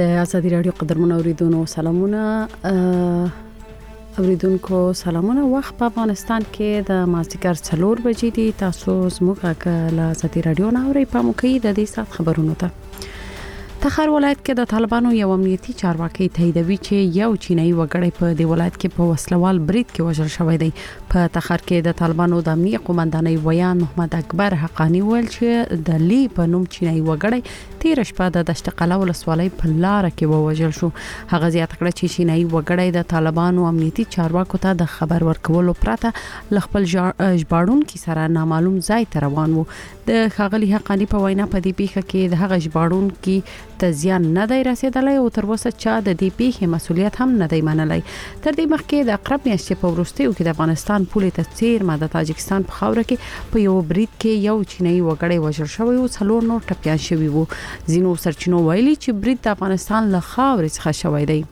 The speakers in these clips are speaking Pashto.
د ازادي رادیو قدرمن اوریدونکو سلامونه وخت په افغانستان کې د مازدیګر 4 بجې دي. تاسو زموږه له ازادي رادیو نه اورئ. په موکي د دې سات خبرونو ته تخار ولایت کې د طالبانو یو امنیتي چارواکي تاییدوي چې یو چینایي وګړی په دی ولایت کې په وسلوال برید کې وژل شوی دی. په تخار کې د طالبانو د امنیتي قومندانۍ ویان محمد اکبر حقانی ویل چې د لی په نوم چینایي وګړی 13 شپه د دشت قلعه ولسوالۍ په لار کې وژل شو. هغه زیاته کړه چې چینایي وګړی د طالبانو امنیتي چارواکو ته د خبر ورکولو پرته خپل ژباړونکو سره نامعلوم ځای ته روان وو. د ښاغلي حقانی په وینا په دې پیښه کې د هغه ژباړونکو ته زیان نه دی رسیدلی او تر اوسه چا د دې پیښې مسولیت هم نه دی منلی. تر دې مخکې د اقرب میاشتې په وروستیو کې د افغانستان پولې ته څیرمه د تاجکستان په خاوره کې په یو برید کې یو چینایي وګړی وژل شوی او 4 نور ټپيان شوي وو. ځینو سرچینو ویلي چې برید د افغانستان له خاورې څخه شوی دی.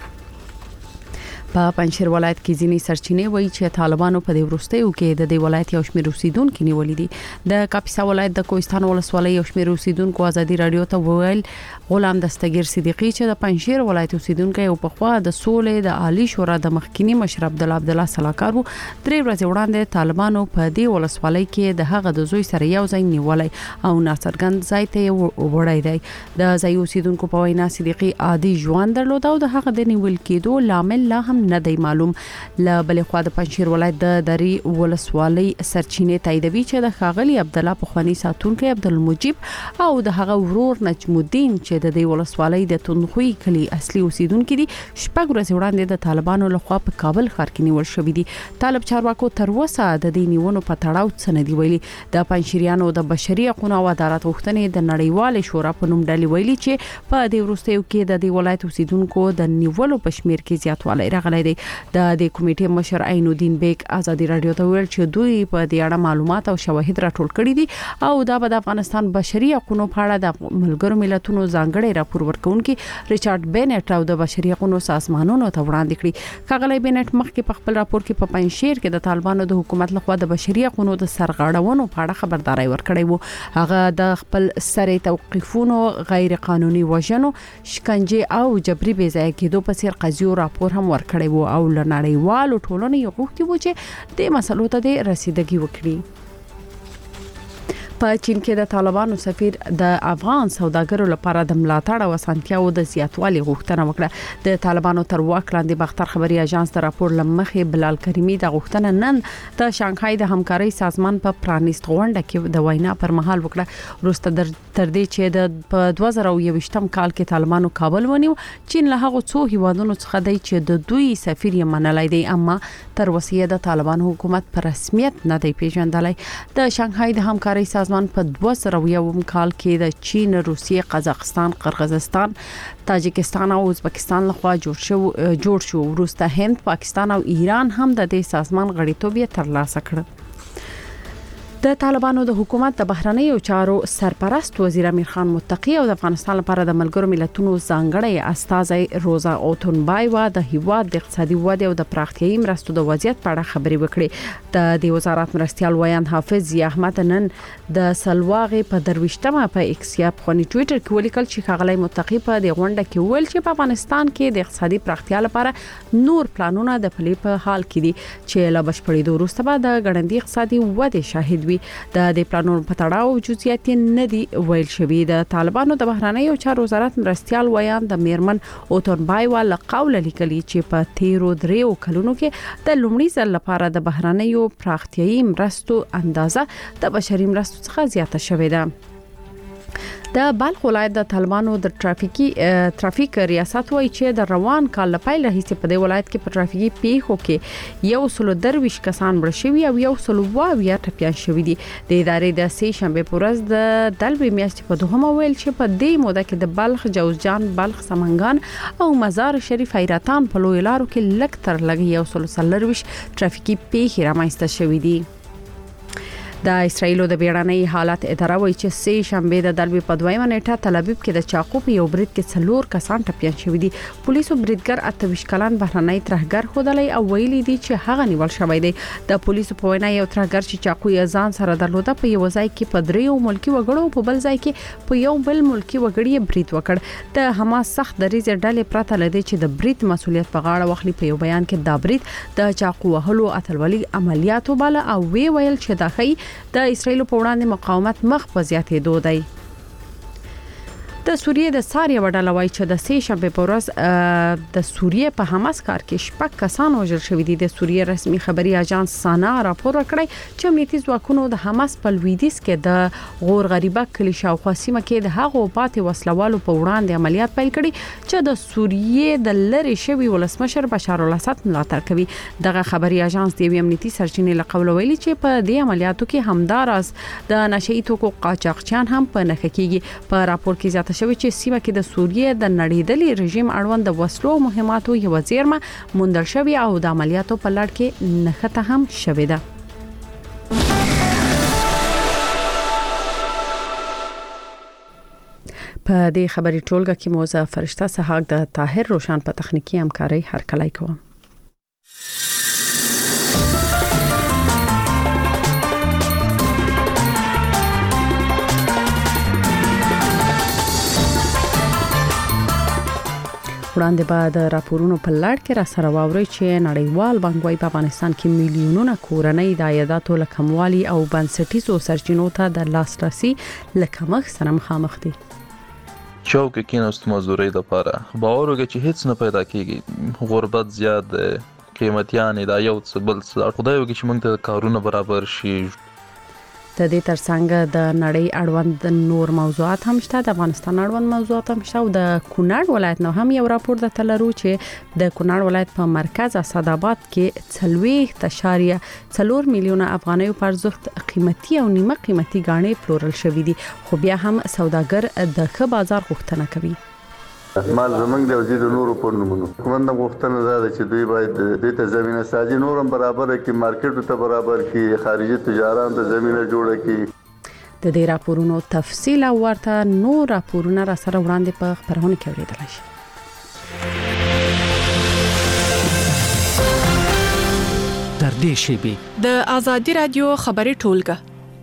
په پنځیر ولایت کې ځینې سرچینې وایي چې طالبانو په دې وروستیو کې د دې ولایت یو شمېر اوسیدونکو نیولې دي. د کاپیسا ولایت د کوهستان ولسوالۍ یو شمېر اوسیدونکو ازادي رادیو ته وویل غلام دستگیر صدیقی چې د پنځیر ولایت اوسیدونکو یو په خوا د سولې د عالی شورا د مخکینی مشر عبد الله صلاحکار وو. 3 ورځې وړاندې طالبانو په دې ولسوالۍ کې د هغه د زوی سره یو ځای نیولای او ناڅرګند ځای ته وړای دی. د ځای اوسیدونکو په وینا صدیقی عادي ژوند درلود او د هغه د نیول کېدو لامل لا هم نه دی معلوم. له بلې خوا د پنځیر ولایت د دری ولسوالۍ سرچینې تاییدوي چې د ښاغلي عبد الله پخوانی ساتونکو عبد المجيب او د هغه ورور نجم الدین چې د دې ولسوالۍ د تونخوي کلی اصلي اوسیدونکو دي شپږ ورځې وړاندې د طالبانو لخوا په کابل ښار کې نیول شوی دي. طالب چارواکو تر اوسه د دې نیونو په تړاو څه نه دی ویلي. د پنځیریانو د بشري حقوقو او عدالت غوښتنې د نړیوال شورا په نوم ډلې ویلي چې په دې وروستیو کې د دې ولایت اوسیدونکو د نیولو په شمیر کې زیاتوالی راغلی دی. د دې کمیټې مشر عین الدین بیگ ازادي رادیو ته ویل چې دوی په دې اړه معلومات او شواهد راټول کړي دي او دا به د افغانستان بشري حقوقو په اړه د ملګرو ملتونو ځانګړي راپور ورکونکي ریچارډ بینټ او د بشري حقوقو سازمانونو ته وړاندې کړي. ښاغلی بینټ مخکې په خپل راپور کې په پنځیر کې د طالبانو د حکومت لخوا د بشري حقوقو د سرغړونو په اړه خبرداري ورکړې وو. هغه د خپل سره توقيفونو غیر قانوني وژنو شکنجه او جبري بې ځای کېدو په څیر قضیو راپور هم ورکړی وو او نړیوالو ټولنې غوښتي وو چې د مسلو ته د رسیدګي وکړي. په چین کې د طالبانو سفیر د افغان سوداګرو لپاره د ملاتړ او اسانتیاو د زیاتوالي غوښتنه وکړه. د طالبانو تر واک لاندې باختر خبري اژانس د راپور لمخې بلال کریمی د غوښتنه نن د شانګهای د همکارۍ سازمان په پرانیست غونډه کې د وینا پر مهال وکړه. وروسته تر دې چې د 2021م کال کې طالبانو کابل ونیو، چین له هغه څو هیوادونو څخه دی چې د دوی سفیر یې منلای دی، اما تر اوسه د طالبانو حکومت په رسمیت نه دی پیژندلای. د شانګهای د همکارۍ سازمان په 2001 کال کې د چین، روسیې، قزاقستان، قرغیزستان، تاجکستان او ازبکستان لخوا جوړ شو. وروسته هند، پاکستان او ایران هم د دې سازمان غړیتوب ترلاسه کړ. د طالبانو د حکومت د بهرنیو چارو سرپرست وزیر امیر خان متقی او د افغانستان لپاره د ملګرو ملتونو ځانګړی استازی روزا اوتونبایوا د هیواد د اقتصادي ودې او د پراختیايي مرستو د وضعیت په اړه خبرې وکړې. د وزارت مرستيال ویان حافظ احمد نن د سلواغې په درويشتمه په ایکس یا په ټوئیټر کې ولیکل چې ښاغلی متقی په دې غونډه کې ویل چې په افغانستان کې د اقتصادي پراختیا لپاره نور پلانونه د پلي په حال کې دي چې لا بشپړېدو وروسته به د ګړندۍ اقتصادي ودې شاهد وي. د دې پلانونو په تړاو جزئیات نه دي ویل شوی. د طالبانو د بهرنیو چارو وزارت مرستيال ویان د میرمن اوتونبایوا له قوله لیکلي چې په 13 کلونو کې د لومړي ځل لپاره د بهرنیو پراختیايي مرستو اندازه د بشري مرستو څخه زیاته شوې ده. د بلخ ولایت د طالبانو د ترافیک ریاست وایي چې د روان کال له پیل راهیسې په دې ولایت کې په ترافیکي پیښو کې 123 کسان مړ شوي او 122 ټپيان شوي دي. د ادارې د سې شنبه په ورځ د دلبي میاشتې په دوهمه ویل چې په دې موده کې د بلخ، جوزجان، بلخ، سمنګان او مزار شریف حیرتان په لوی لارو کې لږ تر لږه 140 ترافیکي پیښې رامنځته شوې دي. د اسرایل د بیړنۍ حالت اداره وایي چې سه شنبه د دلبي په 2 نیټه تل ابیب کې د چاقو په یو برید کې 4 کسان ټپيان شوي دي. پولیسو بریدګر 28 کلن بهرنۍ ترهګر خودلې او ویلي دي چې هغه نیول شوی دی. د پولیسو په وینا یو ترهګر چې چاقو یې ځان سره درلوده په یو ځای کې په 3 ملکی وګړو په بل ځای کې په یو بل ملکی وګړي برید وکړ. د حماس سخت دریځ ډلې پرته لدی چې د برید مسولیت په غاړه واخلي. په یو بیان کې دا برید د چاقو وهلو اتلولي عملیاتو بل او ویل چې د د اسرایل په وړاندې مقاومت مخ په زیاتېدو دی. د سوریې د ساریه وډاله وایي چې د سه شنبه په ورځ د سوریې په حماس کار کې شپږ کسان وژل شوي دي. د سوریې رسمي خبري اژانس سانا راپور ورکړی چې امنیتي ځواکونو د حماس په لویدیځ کې د غور غریبه کلی شاوخوا سیمه کې د هغو پاتې وسلوالو په وړاندې عملیات پیل کړي چې د سوریې د لری شوی ولسمشر بشار الاسد ملاتړ کوي. دغه خبري اژانس د امنیتي سرچینې له قول ویلي چې په دې عملیاتو کې همداراز د نشئی توکو قاچاقچیان هم په نښه کیږي. په راپور کې زیاته شوی چې سیمه کې د سوریې د نړیدلې رژیم اړوند د وسلو مهماتو یو زیرمه موندل شوی او د عملیاتو په لړ کې نښته هم شوې ده. په دې خبري ټولګه کې موزه فرشته سحاق د طاهر روشن په تخنیکی همکاري هرکلی کوم. وړاندې بعد راپورونو په لړ کې را سره واوري چې نړیوال بانک وايي په افغانستان کې میلیونونه کورنۍ د عایداتو له کموالي او بنسټیزو سرچینو ته د لاسرسي له کمښت سره مخامخ دي. چوک کې نوست مزدوري د پاره باور وکړي چې هیڅ نه پیدا کیږي. غربت زیات قیمتيان دا یو څه بل څه خدای وکړي چې موږ ته کارونه برابر شي. د دې ترڅنګ د نړۍ اړوند نور موضوعات هم شته. د افغانستان اړوند موضوعات هم شته او د کونړ ولایت نو هم یو راپور د تلرو چې د کونړ ولایت په مرکز اسداباد کې 3.4 میلیونه افغانۍ په ارزښت قیمتي او نیمه قیمتي غاڼې پلورل شوې دي. خو بیا هم سوداګر د ښه بازار غوښتنه کوي. مال زمنګ د وزیر نورو په نومونو کومنده غوښتنه ده چې دوی باید د ته زمينه سازي نورم برابر کړي، مارکیټ ته برابر کړي، خارجي تجارت ته زمينه جوړه کړي. د دې راپورونو تفصیل او ورته نور راپورونه را سره وړاندې په خبرونه کې اوریدل شي. تر دې شیبې د ازادي رادیو خبري ټولګه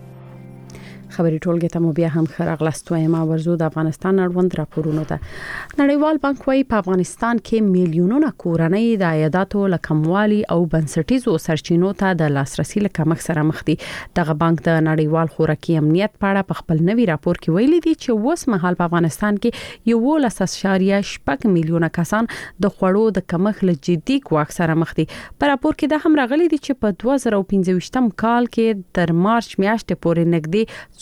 خبري ټولګه ته مو بیا هم خراغلستو ما ورزو د افغانستان اړوند راپورونو ته. نړیوال بانک وايي په افغانستان کې میلیونونه کورنۍ د عایداتو له کموالي او بنسټیزو سرچینو ته د لاسرسي له کمښت سره مخ دي. دغه بانک د نړیوال خوراکي امنیت په اړه په خپل نوي راپور کې ویلي دي چې اوس مهال په افغانستان کې 11.8 میلیونه کسان د خوړو د کمښت له جدي ګواښ سره مخ دي. په راپور کې دا هم راغلي دي چې په 2015 کال کې تر مارچ میاشتې پورې نږدې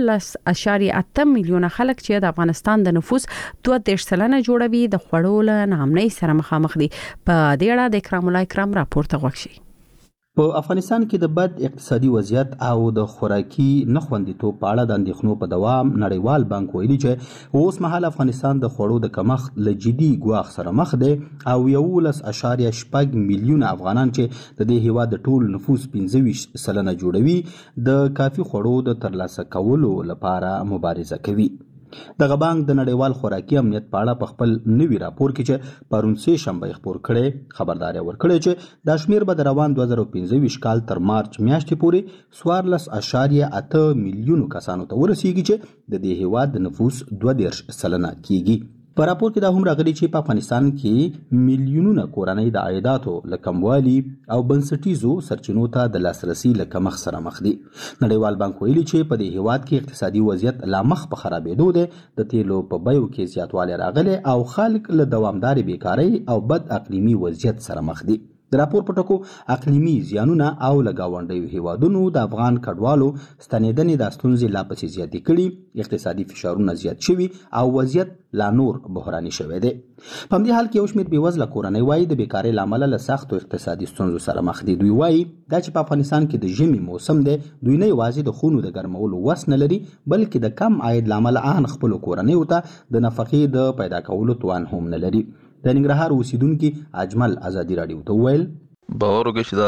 14.8 میلیونه خلک چې د افغانستان د نفوس 2.3% جوړوي د خوړو له ناامنۍ سره مخامخ دي. په دې اړه د کرام الله کرام راپور ته وښیي. په افغانستان کې د بد اقتصادي وضعیت او د خوراکي نخوندیتوب په اړه د اندېښنو په دوام نړیوال بانک ویلي چې اوس مهال افغانستان د خوړو د کمښت له جدي ګواښ سره مخ دی او 11.8 میلیونه افغانان چې د دې هیواد د ټول نفوس 15% جوړوي د کافي خوړو د ترلاسه کولو لپاره مبارزه کوي. دغه بانک د نړیوال خوراکي امنیت په اړه په خپل نوي راپور کې چې پرون سه شنبه خبر کړي خبرداري ورکړي چې د شمیر به د روان 2015 کال تر مارچ میاشتې پورې 14.8 میلیونو کسانو ته ورسیږي چې د دې هیواد د نفوس 2.3% کیږي. په راپور کې دا هم راغلي چې په افغانستان کې میلیونونه کورنۍ د عایداتو له کموالي او بنسټیزو سرچینو ته د لاسرسي له کمښت سره مخ دي. نړیوال بانک ویلي چې په دې هیواد کې اقتصادي وضعیت لا مخ په خرابېدو دی. د تیلو په بیو کې زیاتوالی راغلی او خلک له دوامدارې بیکارۍ او بد اقلیمي وضعیت سره مخ دي. د راپور په ټکو اقلیمي زیانونه او له ګاونډیو هیوادونو د افغان کډوالو ستنېدنې د ستونزې لا پسې زیاتې کړي، اقتصادي فشارونه زیات شوي او وضعیت لا نور بحراني شوی دی. په همدې حال کې یو شمېر بېوزله کورنۍ وایي د بیکارۍ له امله له سختو اقتصادي ستونزو سره مخ دي. دوی وایي دا چې په افغانستان کې د ژمي موسم دی دوی نه یوازې د خونو د ګرمولو وس نه لري بلکې د کم عاید له امله ان خپلو کورنیو ته د نفقې د پیدا کولو توان هم نه لري. د ننګرهار اوسیدونکي اجمل ازادي راډیو ته وویل باور وکړئ چې دا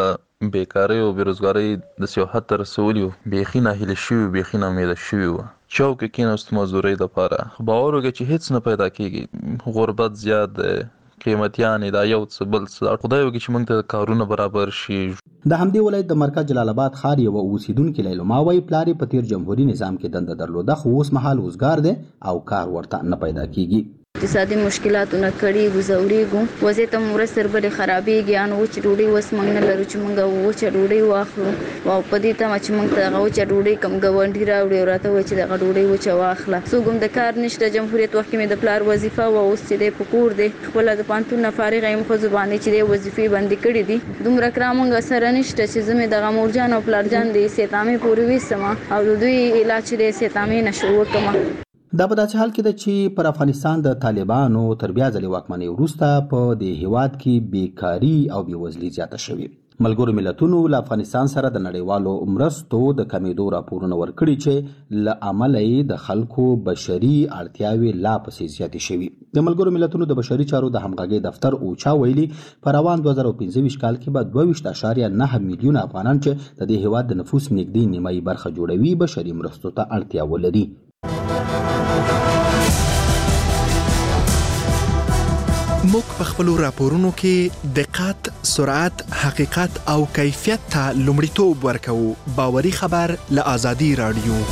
بیکاری او بیروزګاری د سیو حد ته رسولي بیخي ناهیلي شوي بیخي ناامیده شوي وو چوک کې کېناست مزدورۍ دپاره باور وکړه چې هیڅ نه پیدا کېږي غربت زیات دی قیمتیانې دا یو څه بل څه خدای وکړي چې موږ ته کارونه برابر شي د همدې ولایت د مرکز جلال آباد ښار یوه اوسیدونکې لیلما وایي پلار یې په تیر جمهوري نظام کې دنده درلوده خو اوس مهال وزګار دی او کار ورته نه پیدا کېږي اقتصادي مشکلاتونه کړي ګزوريږو وزې ته مرستر بل خرابېږي ان و چې ډوډۍ وس موږ نه لرو چې موږ و چې ډوډۍ واخلو او په دې ته چې موږ ته هغه چې ډوډۍ کم غونډي راوړي راته و چې دغه ډوډۍ و چې واخله څوګم د کار نشته جمهوریت وخت کې مې د پلار وظیفه و اوس چې د پکور دی خپل د پانتون فارغ ایم خو زبانه چې د وظیفې باندې کړې دي دومره کرامنګ سره نشته چې زمې د مورجان او پلار جان دي سیتامې پوری وسما او دوی علاج دې سیتامې نشو وکما دا په داسې حال کې ده چې پر افغانستان د طالبانو تر بیا ځلې واکمنۍ وروسته په دې هیواد کې بیکاري او بېوزلي زیاته شوې ملګرو ملتونو له افغانستان سره د نړیوالو مرستو د کمیدو راپورونه ورکړي چې له امله یې د خلکو بشري اړتیاوې لا پسې زیاتې شوي د ملګرو ملتونو د بشري چارو د همغږۍ دفتر اوچا ویلي په روان 2025 کال کې به 22.9 میلیونه افغانان چې د دې هیواد د نفوس نږدې نیمایي برخه جوړوي بشري مرستو ته اړتیا ولري موږ په خپلو راپورونو کې دقت، سرعت، حقیقت او کیفیت ته لومړیتوب ورکوو. باوري خبر له آزادي رادیو.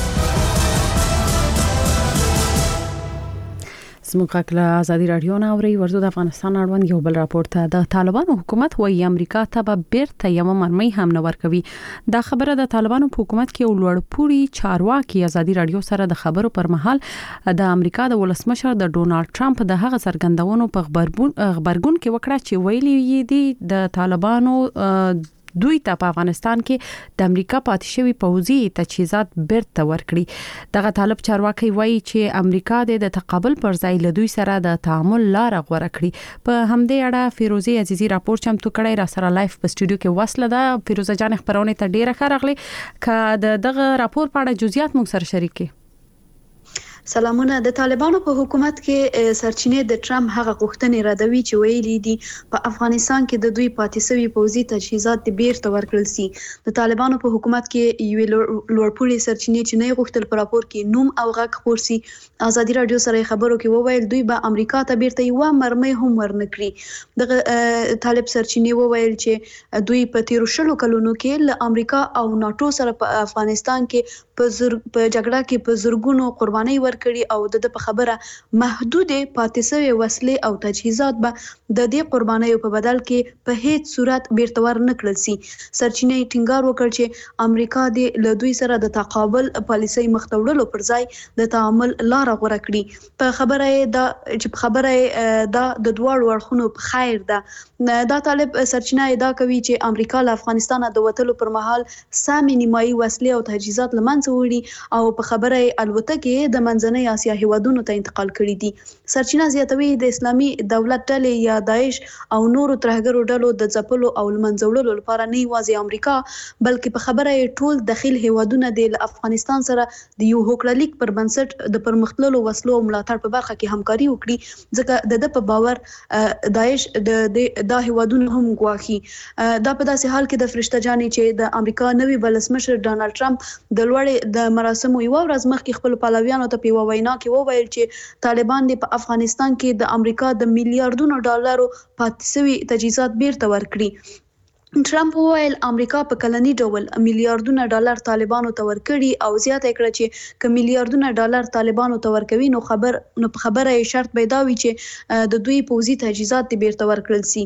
زموږ خپل آزادي رادیو نه اوري ورته د افغانستان اړوند یو بل راپور ته د طالبانو حکومت وایي امریکا ته به بیرته یو مرمۍ هم نه ورکوي دا خبره د طالبانو په حکومت کې لوړپوړي چارواکي آزادي رادیو سره د خبرو پر مهال د امریکا د ولسمشر د ډونالد ټرمپ د هغه څرګندونو په خبرګون کې وکړه چې ویلي دي د طالبانو دوی ته په افغانستان کې د امریکا پاتې شوی پوځي تجهیزات بیرته ورکړي دغه طالب چارواکي وایي چې امریکا د تقابل پر ځای له دوی سره د تعامل لار غوړه کړي په همدې اړه فیروزه عزیزی راپور چمتو کړی را سره لایف په استودیو کې وصله ده فیروزه جان خبرونه ته ډیره ښه راغلی ک دغه راپور په اړه جزئیات موږ سره شریک کړئ سلامونه د طالبانو په حکومت کې سرچینې د ټرمپ هغه غوښتنې ردوي چې ویلي دي په افغانستان کې د دوی پاتې شوی پوځي تجهیزات بیرته ورکړل سي د طالبانو په حکومت کې یو لوړپوړي سرچینې چې نه غوښتل په راپور کې نوم او غږ خپور سي آزادي رادیو سره خبرو کې وویل دوی به امریکا ته بیرته یو مرمۍ هم ورنکړي دغه طالب سرچینې وویل چې دوی په تیرو شلو کلونو کې له امریکا او ناتو سره په افغانستان کې په جګړه کې په زورګونو قرباني ورکړي او د په خبره محدود پاتې شوی وسلې او تجهیزات به د دې قربانیو په بدل کې په هیڅ صورت بیرته ورنکړل سي سرچینې ټینګار وکړ چې امریکا د دوی سره د تقابل پالیسۍ مختوړلو پر ځای د تعامل لار غوړه کړي په خبره دا چې خبره دا د دواړو اړخونو په خیر ده دا طالب سرچینه ادعا کوي چې امریکا له افغانستان د وټلو پر مهال سامي نیمایي وسلې او تجهیزات لمنځه وړي او په خبره الوتکه د منځنۍ اسیا هیوادونو ته انتقال کړي دي سرچینه زیاتوي د اسلامي دولت ډلې یا داعش او نورو ترهګرو ډلو د ځپلو او لمنځوړلو لپاره نه یوازې امریکا بلکې په خبره ټول داخل هیوادونه د افغانستان سره د یو هوکړلیک پر بنسټ د پرمختللو وسلو او ملاتړ په برخه کې همکاري وکړي ځکه د په باور داعش د هیوادونو هم غواخي دا په داسې حال کې د فرشته جانې چې د امریکا نوي ولسمشر ډونالد ټرمپ د لوړې د مراسمو یو ورځ مخکې خپل پلویانو ته په وینا کې وویل چې طالبان په افغانستان کې د امریکا د میلیارډونو ډالرو پاتې شوی تجهیزات بیرته ورکړي ټرمپ وویل امریکا په کلنی ډول میلیارډونه ډالر طالبانو ته ورکړي او زیاته کړه چې ک میلیارډونه ډالر طالبانو ته ورکوي نو په خبره شرط پیدا وي چې د دوی پوځي تجهیزات بیرته ورکړل سي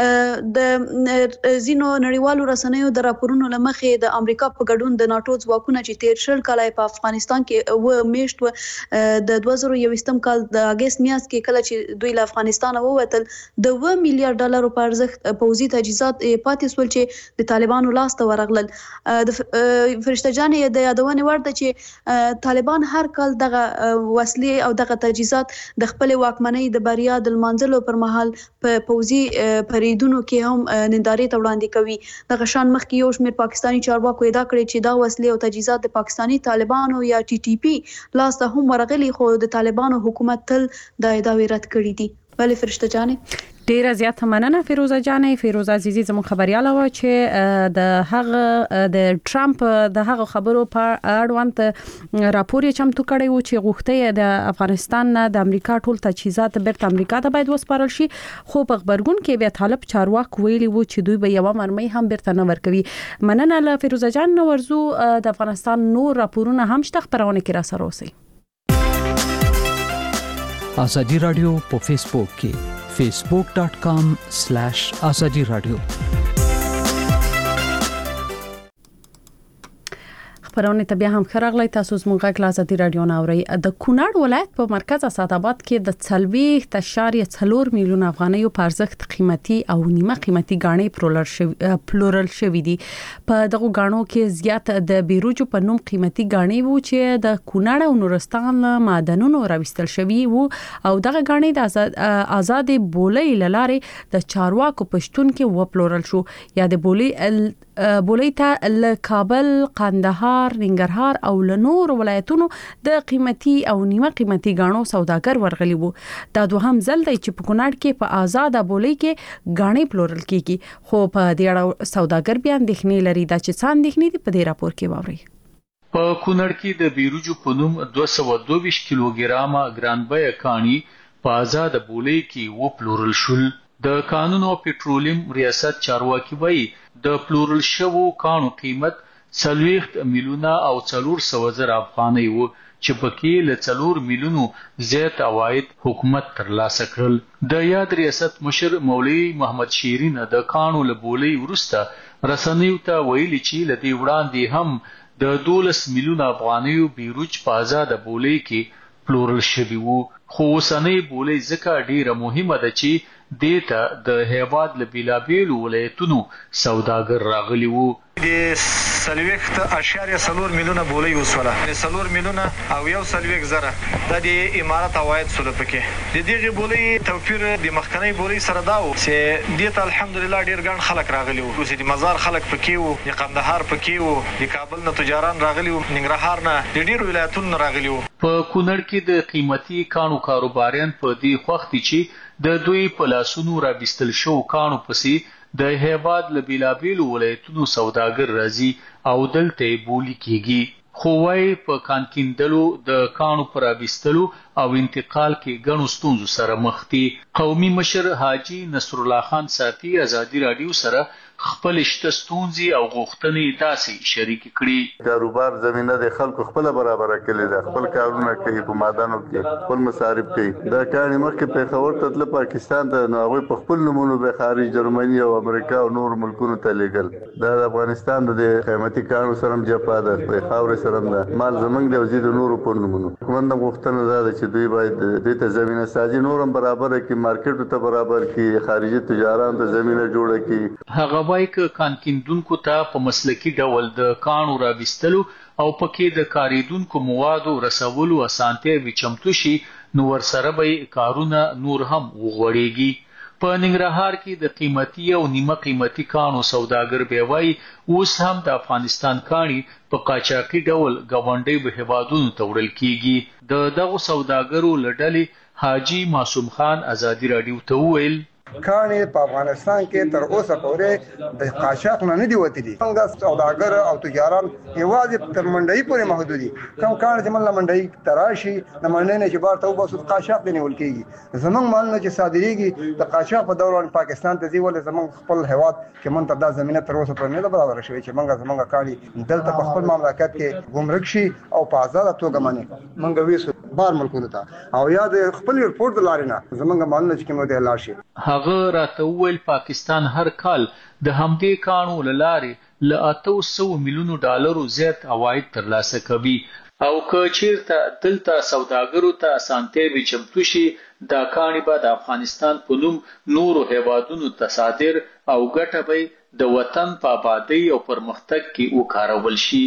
د زینو نړیوالو رسنیو د راپورونو لمخې د امریکا په ګډون د ناتو ځواکونه چې تیر شل کال په افغانستان کې و میشت د 2021 کال د اگست میاشت کې کله چې دوی له افغانستان ووتل د 1 میلیارډ ډالر په ارزښت پوځي تجهیزات پاتې سول چې د طالبانو لاس ته ورغلل د فرشته جانې د یادونه ورته چې طالبان هر کال دغه وسلې او دغه تجهیزات د خپل واکمنۍ د بریا د منځلو پر مهال په پوځي پریدونو کې هم نندارې ته وړاندې کوي دغه شان مخکې یو شمېر پاکستاني چارواکو ادعا کړې چې دا وسلې او تجهیزات د پاکستاني طالبانو یا ټي ټي پی لاس ته هم ورغلي خو د طالبانو حکومت تل دا ادعاوې رد کړې دي بلې فرشته جانې ډیره زیاته مننه فیروزه جانې. فیروزه عزیزي زموږ خبرياله و چې د هغه د ټرمپ د هغه خبرو په اړوند راپور یې چمتو کړی و چې غوښتي د افغانستان د امریکا ټول تجهیزات بیرته امریکا ته باید وسپارل شي، خو په خبرګون کې بیا طالب چارواک ویلي و چې دوی به یو مرمۍ هم بیرته نه ورکوي. مننه له فیروزه جان. نو ورزو د افغانستان نور راپورونه هم شته، خبرونه کې را سره اوسئ. آزادی رادیو په فیسبوک کې facebook.com/azadi radio. خبرونه ته بیا هم خراغلی. تاسو زموږ غږ آزادي رادیو ناوړي. د کونړ ولایت په مرکز اسعدآباد کې د 40.4 میلیون افغانیو په ارزښت قیمتي او نیمه قیمتي غاڼې پلورل شوې دي. په دغه غاڼو کې زیات د بیروجو په نوم قیمتي غاڼې وو چې د کونړ او نورستان معدنونو راوستل شوې وو او دغه غاڼې د آزاد بولۍ لاره د چارواکو پښتون کې و پلورل شو. یا د بولۍ ته له کابل، قندهار، ننګرهار او له نور ولایتونو د قیمتي او نیمه قیمتي غاڼو سوداګر ورغلي وو. دا دوهم ځل دی چې په کونړ کې په آزاد بولۍ کې غاڼې پلورل کیږي، خو په دې اړه سوداګر بیا اندېښنې لري. دا چې څه اندېښنې دي په دې راپور کې واورئ. په کونړ کې د بیروجو په نوم 222 کیلوګرامه ګرانبیه کاڼي په آزاد بولۍ کې و پلورل شول. د قانون او پټرولیم ریاست چارواکي وایي د پلورل شوو کاڼو قیمت 40 میلیونه او 400,000 افغانۍ وو چې پکې له 4 میلیونو زیات عواید حکومت ترلاسه کړل. د یاد ریاست مشر مولوی محمد شیرین د کاڼو له بولۍ وروسته رسنیو ته ویلي چې له دې وړاندې هم د 12 میلیونه افغانیو بیروج په آزاد بولۍ کې پلورل شوی وو. خو اوسنۍ بولۍ ځکه ډیره مهمه ده چې دیتا د هیواد له بیلابیلو ولایتونو سوداګر راغلي وو. د 40.4 میلیونه بولۍ وسوله 4 میلیونه او 1.1 د امارات عواید سره پکې د دې بولۍ توفیر د مخکنی بولۍ سره داو چې دیتا الحمدلله ډیر ګڼ خلک راغلي وو. د مزار خلک پکې وو، د قندهار پکې وو، د کابل نه تجاران راغلي وو، ننګرهار نه د ډیر ولایتونو راغلي وو. په کونړ کې د قیمتي کاڼو کاروباریان په دې خوښ دي چې د دوی په لاسونو را بستل شو کاڼو پسې د هیواد له بیلابیلو ولایتونو سوداګر راځي او دلته بولی کیږي. خو وايي په کانکیندلو د کاڼو پر راوستلو او انتقال کې ګڼو ستونزو سره مخ دي. قومي مشر حاجی نصر الله خان صافي آزادي رادیو سره خپل شته ستونزې او غوښتنې داسې شریک کړي. کاروبار زمينه د خلکو خپل برابر کړي ده، خپل کارونه کوي، په مادانو کې خپل مصارف کوي. دا کار مخکې په خبر ته پاکستان ته نو هغه په خپل نمونه به خارج جرمني او امریکا او نور ملکونو ته لګل. دا د افغانستان د قیمتي کارو سره جپا ده، په خاور سره ده مال زمنګ د وزید نور په نمونه. کومنده غوښتنه ده چې دوی باید د ته زمينه سازي نورم برابر کړي، مارکیټ ته برابر کړي، خارجي تجاران ته زمينه جوړه کړي. هغه وایي ک کانکیندونکو ته په مسلکی ډول د کاڼو راوستلو او پکې د کاریدونکو موادو رسولو اسانتیا وچمتو شي، نو ورسره به کارونه نور هم وغوړيږي. په ننګرهار کې د قیمتي او نیمه قیمتي کاڼو سوداګر به وایي اوس هم د افغانستان کاڼي په قاچاقي ډول گاونډي به هوادونو ته وړل کیږي. د دغه سوداګرو لړلې حاجی معصوم خان آزادي رادیو ته ویل کاڼي په افغانستان کې تر اوسه پورې د قاچاق نه دی وتلی. څنګه سوداګر او تجاران یوازې تر منډي پورې محدود دي. کوم کاڼي چې مله منډي تراشي د منډي نه چې بار ته وباسو قاچاق دی نیول کیږي. زمونږ مال نه چې صادریږي د قاچاق په دوران پاکستان ته دی ولې زمونږ خپل هواد کې مونږ ته د زمينه تر اوسه پورې نه برابر شوی چې زمونږ کاڼي دلته په خپل مملکت کې ګمرک شي او په آزاد توګه مانی مونږ وېسو بار ملکونو ته او یاد خپل ریپورت لارینه زمونږ مال نه چې کومه دی لاشي. هغه راته ویل پاکستان هر کال د همدې کاڼو لارې له 800 میلیونو ډالرو زیات عواید ترلاسه کوي او که چیرته دلته سوداګرو ته اسانتیا چمتو شي دا کاڼي به د افغانستان په نوم نورو هیوادونو ته صادر او ګټه به د وطن په آبادی او پرمختګ کې وکارول شي.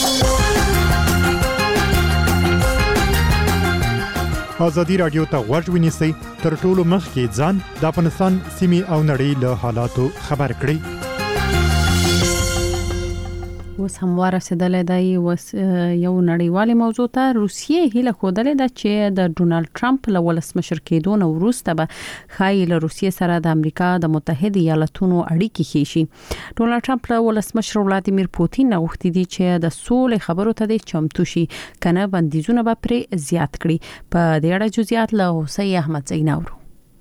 آزادی رادیو ته غوږ ونیسئ، تر ټولو مخکې ځان د افغانستان سیمې او نړۍ له حالاتو خبر کړئ. اوس هم ورسېدلې دی یو نړیوالې موضوع ته روسیې هیله خودلې ده چې د ډونالد ټرمپ له ولسمشر کېدو نه وروسته به خای له روسیې سره د امریکا د متحده ایالاتونو اړیکې ښې شي. ډونالد ټرمپ له ولسمشر ولادیمیر پوتین غوښتي دي چې د سولې خبرو ته د چمتو شي کنه بندیزونه به پرې زیات کړي. په دې اړه جزئیات له حسین احمد زیناورو.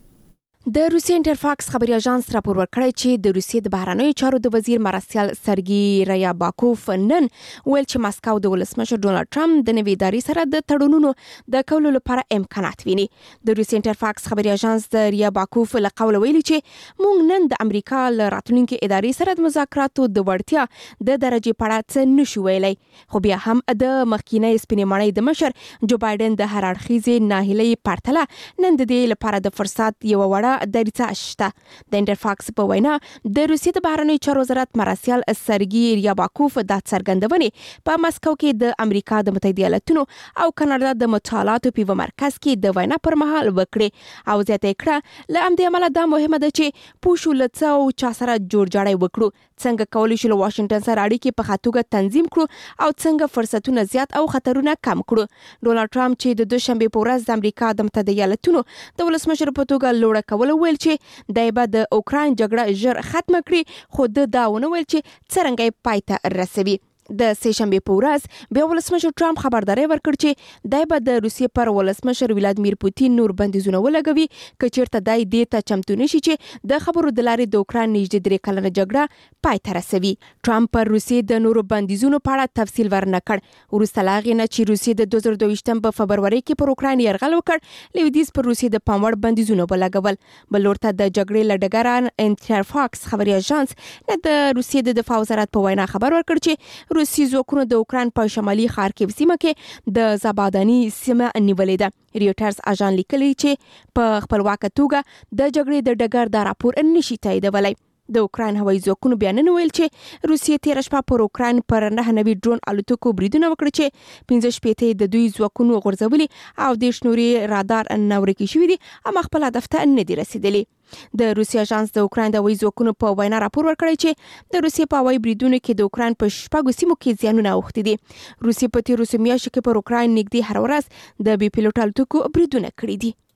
د روسیې انټرفاکس خبري اژانس راپور ورکړی چې د روسیې د بهرنیو چارو د وزیر مارسیال سرګي ریاباکوف نن ویل چې ماسکو د ولسمشر ډونالد ټرمپ د نوې ادارې سره د تړونونو د کولو لپاره امکانات ویني. د روسیې انټرفاکس خبري اژانس د ریاباکوف له قوله ویلي چې موږ نن د امریکا له راتلونکو ادارې سره د مذاکراتو د وړتیا د درجه په اړه څه نشو ویلای، خو بیا هم د مخکینی سپینې مړۍ د مشر جو بایدن د هر اړخیزې ناهیلۍ پرتله نن د دې لپاره د فرصت یو وړه دریڅه شته. د انټرفاکس په وینا د روسیې د بهرنیو چارو وزارت مارسیال سرګي ریاباکوف د څرګندونې په مسکو کې د امریکا د متحده ایالاتونو او کاناډا د مطالعاتو په مرکز کې د وینا پر مهال وکړي او زیاته کړه له همدې عمله دا مهمه ده چې پوښو لڅ او چا سره جوړ جاړی وکړو، څنګه کولی شو له واشنگټن سره اړیکې په خاطوګه تنظیم کړو او څنګه فرصتونه زیات او خطرونه کم کړو. ډونالد ټرمپ چې د دوشنبه په ورځ د امریکا د متحده ایالاتونو د ولسمشر په توګه لوړه کول ویل چې دایبه د اوکراین جګړه ژر ختم کړي، خو دا ونه ویل چې څنګه پای ته رسوي. د سهشنبه په ورځ بیا ولسمشر ټرمپ خبرداري ورکړ چې دایبه د روسیې پر ولسمشر ولادیمیر پوتین نور بندیزونه ولګوي کچیرته دای دې ته چمتو نشي چې د خبرو د لارې د اوکراین نږدې 3 کلنه جګړه پای ته رسوي. ټرمپ پر روسیې د نورو بندیزونو په اړه تفصیل ورنکړ وروسته لا غي نه چې روسیې د 2022 په فبرवरी کې پر اوکراین یرغل وکړ. لویدیز پر روسیې د پاموړ بندیزونه ولګول. بلورته د جګړې لډګران انټرفاکس خبري اژانس نه د روسیې د دفاع وزارت په وینا خبر ورکړ چې روسي ځواکونو د اوکراین په شمالي خارکیف سیمه کې د زابادانی سیمه نیولې ده. ریوټرز اژان لیکلی چې په خپلواکه توګه د جګړې د ډګر د راپور نشي تاییدولای. د اوکراین هوایي ځواکونو بیان ویل چې روسیې تیر شپه پر اوکراین پر 9 ډرون الوتکو بریدونه وکړي چې 15 شپېته د دوی ځواکونو غورځولي او د شنوري رادار نورکی شوې دي اما خپل هدف ته نه دي رسیدلي. د روسي اژانس د اوکراین د هوایي ځواکونو په وینا راپور ورکړی چې د روسیې په هوایي بریدونو کې د اوکراین په شپږو سیمو کې زیانونه اوښتي دي. روسیې په تیرو میاشتو کې پر اوکراین نږدې هر ورځ د بي پیلوټ الوتکو بریدونه کړي دي.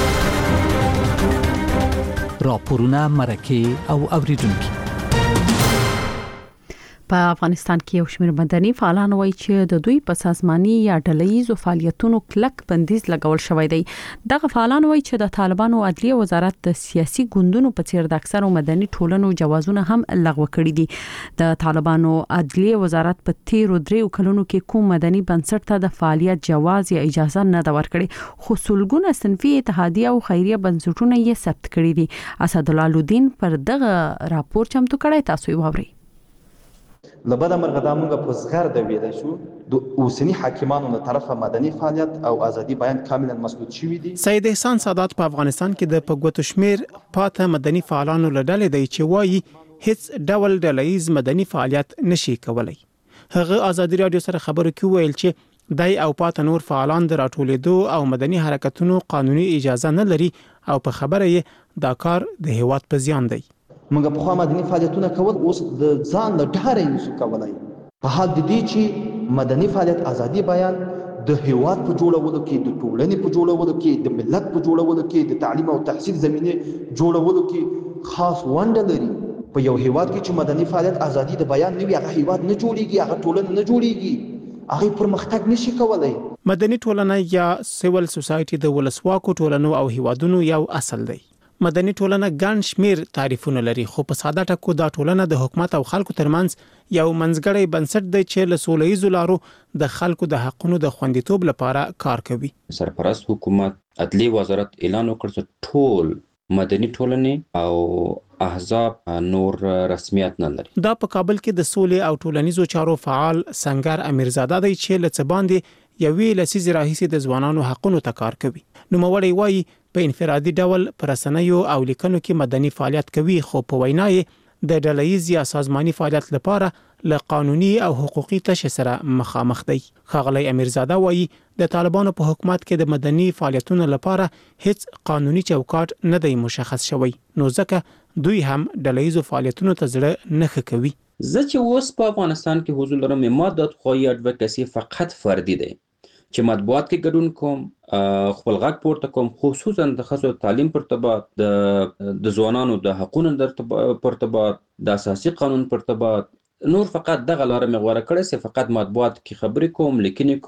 راپورونه مرکه او اوریدونکو. په افغانستان کې یو شمېر مدني فعالان وایي چې د دوی په سازماني یا ډله‌ییزو فعالیتونو کلک بندیز لګول شوی دی. دغه فعالان وایي چې د طالبانو عدلیه وزارت د سیاسي ګوندونو په څیر د اکثرو مدني ټولنو جوازونه هم لغوه کړي دي. د طالبانو عدلیه وزارت په تیرو 3 کلونو کې کوم مدني بنسټ ته د فعالیت جواز یا اجازه نه دا ورکړي، خو سلګونه صنفي اتحادیه او خیریه بنسټونه یې ثبت کړي دي. اسدالله الدین پر دغه راپور چمتو کړی، تاسو یې واورئ. لبدا مرغدا موږ په صغر د ویل شو د اوسنی حاکمانو له طرفه مدني فعالیت او ازادي بیان کاملا مسدود شوی دي. سید احسان سادات په افغانستان کې د پګوتو شمیر پاته مدني فعالانو له ډلې دی چې وایي هیڅ ډول ډله‌ییز مدني فعالیت نشي کولای. هغه ازادي رادیو سره خبرو کې ویل چې دای او پاته نور فعالان د راټولېدو او مدني حرکتونو قانوني اجازه نه لري او په خبره یې دا کار د هیواد په زیان دی. موږ په خوا مدني فعالیتونه کول اوس د ځان له ډاره نشو کولای په حال د دې چې مدني فعالیت ازادي بیان د هیواد په جوړولو کې د ټولنې په جوړولو کې د ملت په جوړولو کې د تعلیم او تحصیل زمینه جوړولو کې خاص ونډه لري. په یو هیواد کې چې مدني فعالیت ازادي د بیان نه وي هغه هیواد نه جوړیږي، هغه ټولنه نه جوړیږي، هغه پرمختګ نشي کولای. مدني ټولنه یا سیول سوسایټي د ولسواکو ټولنو او هیوادونو یو اصل دی. مدني ټولنه ګڼ شمیر تعریفونه لري، خو په ساده ټکو دا ټولنه د حکومت او خلکو ترمنځ یو منځګړی بنسټ دی چې له سوله‌ییزو لارو د خلکو د حقونو د خوندیتوب لپاره کار کوي. سرپرست حکومت عدلیه وزارت اعلان وکړ چې ټول مدني ټولنې او احزاب نور رسمیت نه لري. دا په کابل کې د سولې او ټولنیزو چارو فعال سنگر امیرزاده دی چې لڅ باندې یوې لسیزې راهیسې د ځوانانو حقونو ته کار کوي. نوموړی وایي په انفرادي ډول پر رسنیو او لیکنو کې مدني فعالیت کوي، خو په وینا یې د ډله‌ییز یا سازماني فعالیت لپاره له قانوني او حقوقي تشه سره مخامخ دی. ښاغلی امیرزاده وایي د طالبانو په حکومت کې د مدني فعالیتونو لپاره هیڅ قانوني چوکاټ نه دی مشخص شوی، نو ځکه دوی هم ډله‌ییزو فعالیتونو ته زړه نه ښه کوي. زه چې اوس په افغانستان کې حضور لرم ما د خوایي اډوکاسي فقط فردي دی چې مطبوعات کې ګډون کوم خپل غږ پورته کوم خصوصا د ښځو تعلیم پر ارتباط د ځوانانو د حقوقو پر ارتباط د اساسي قانون پر ارتباط نور فقط دغه لاره مې غوره کړې چې فقط مطبوعات کې خبرې کوم لیکنې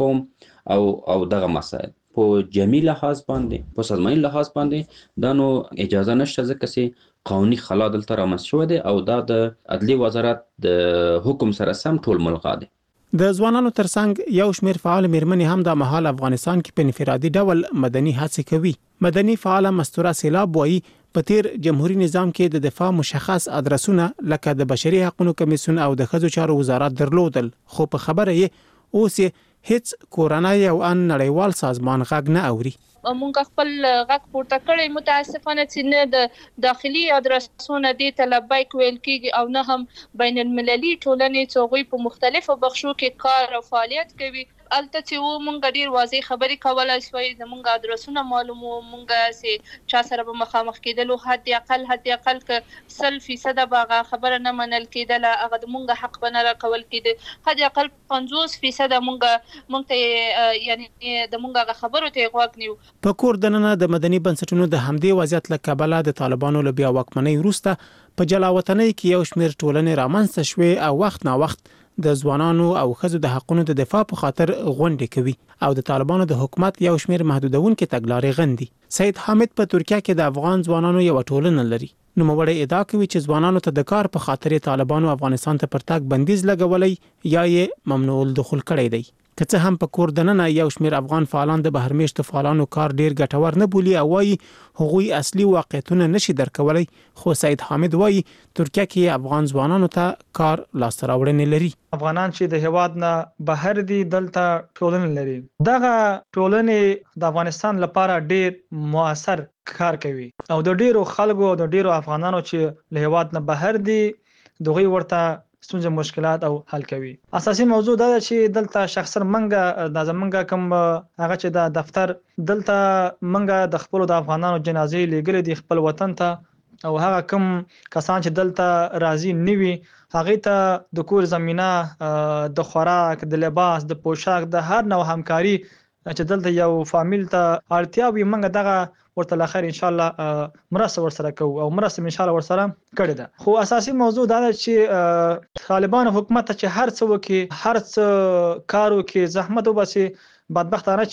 کوم او دغه مسایل په جمعي لحاظ باندې په سازماني لحاظ باندې دا نو اجازه نشته ځکه چې قانوني خلا دلته رامنځته شوی دی او دا د عدلي وزارت د حکم سره سم ټول ملغا دی. د ځوانانو ترڅنګ یو شمېر فعال میرمنې هم د مهال افغانستان کې په انفرادي ډول مدني هڅې کوي. مدني فعاله مستوره سیلاب وایي په تیر جمهوریت نظام کې د دفاع مشخص ادرسونه لکه د بشري حقوقو کمیسیون او د ښځو چارو وزارت درلودل خو په خبره یې اوس هیڅ کورنۍ او ان نړیوال سازمان غږ نه اوري. مونږ خپل غږ پورته کړی متاسفانه چې نه د داخلي ادرسونه دې ته لبیک ویل کیږي او نه هم بین المللي ټولنې چې هغوی په مختلفو بخشو کې کار او فعالیت کوي. الته چې مونږ ډیر واضح خبرې کولای شوي زمونږ ادرسونه معلومو مونږ چې چا سره به مخامخ کېدلو حد اقل که 100% به خبره نه منل کېدله هغه د مونږ حق به نه راکول کېده حد اقل 50% مونږ ته یعنی د مونږ هغه خبرو ته غوږ نیو. په کور دننه د مدني بنسټونو د همدې وضعیت له کبله د طالبانو له بیا واکمنۍ وروسته په جلاوطنۍ کې یو شمېر ټولنې رامنځته شوې او وخت نا وخت د ځوانانو او ښځو د حقوقو د دفاع په خاطر غونډې کوي او د طالبانو د حکومت یو شمېر محدودونکو تګلارې غندي. سید حامد په ترکیه کې د افغان ځوانانو یو ټولنه لري. نوموړی ادعا کوي چې ځوانانو ته د کار په خاطر طالبانو افغانستان ته پرتګ بندیز لګولې یا یې ممنوع الدخول کړی دی. که څه هم په کور دننه یو شمېر افغان فعالان د بهرمېشتو فعالانو کار ډیر ګټور نه بولي او وايي هغوی اصلي واقعیتونه نشي درکولای خو سید حامد وايي ترکیه کې افغان ځوانانو ته کار لاسته راوړنې لري. افغانان چې د هواد نه بهر دي دلته ټولنې لري دغه ټولنې د افغانستان لپاره ډیر موثر کار کوي او د ډیرو خلکو او د ډیرو افغانانو چې له هواد نه بهر دي دغه ورته ستونزې مشکلات او حل کوي. اساسي موضوع دا چې دلته شخصا منګه د زمنګ کوم هغه چې د دفتر دلته منګه د خپل د افغانانو جنازې لګلې د خپل وطن ته او هغه کوم کسان چې دلته راضي نیوي هغه ته د کور زمينه د خوراک د لباس د پوشاک د هر نوع همکاري چې دلته یو فامیل ته اړتیا وي منګه دغه ورته لخر ان شاء الله مرسته ورسره کوو او مرسته ان شاء الله ورسره کړی ده. خو اساسي موضوع دا ده چې طالبان حکومت چې هر څه وکي هر څه کارو کې زحمت وباسي بدبختانه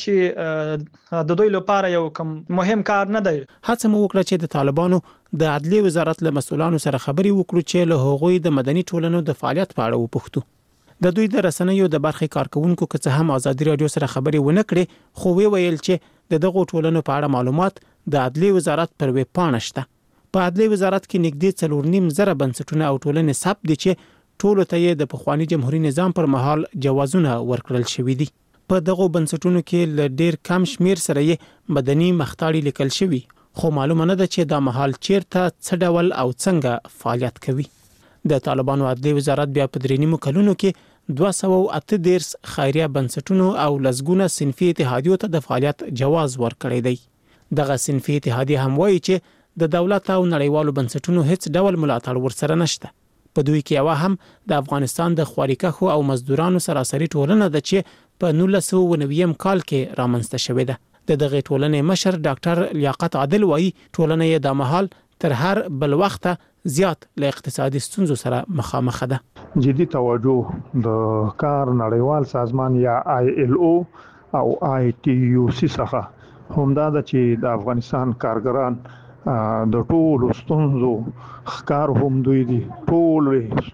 چې د دوی لپاره یو کوم مهم کار نه دی. هڅه مو وکړه چې د طالبانو د عدلي وزارت له مسؤلانو سره خبري وکړو چې له هغوی د مدني ټولنو د فعالیت په اړه وپوښتو. د دوی د رسنیو د برخې کارکونکو که څه هم ازادي رادیو سره خبري ونه کړې خو ویل چې د دغه ټولنو په اړه معلومات د عدلي وزارت پر ویب پاڼه شته. په عدلي وزارت کې نږدې 4.5 بنسټونه او ټولنې ثبت دي چې ټولو ته یې د پخوانی جمهوریت نظام پر مهال جوازونه ورکړل شوي دي. په دغه بنسټونو کې ل ډیر کم شمیر سره یې مدني مختاړي لیکل شوي خو معلومه نه ده چې دا مهال چیرته څه ډول او څنګه فعالیت کوي. د طالبانو عدلي وزارت بیا په 3 کلونو کې 238 خیریه بنسټونو او لزګونه صنفي اتحادیو ته د فعالیت جواز ورکړی دی. دغه صنفي اتحادیه هم وایي چې د دولت او نړیوالو بنسټونو هیڅ ډول ملاتړ ورسره نشته. په دوی کې یو هم د افغانستان د خواریکخو او مزدورانو سراسري ټولنه ده چې په 1990 کال کې رامنځته شوې ده. د دغه ټولنې مشر ډاکټر لیاقت عادل وایي ټولنه یې د مهال تر هر بل وخت زیات له اقتصادي ستونزو سره مخامخ ده. جدي توجه د کار نړیوال سازمان یا ILO او ITUC څخه همدا د چې د افغانستان کارګران د ټولو ستونزو ښکار هم دوی دي ټول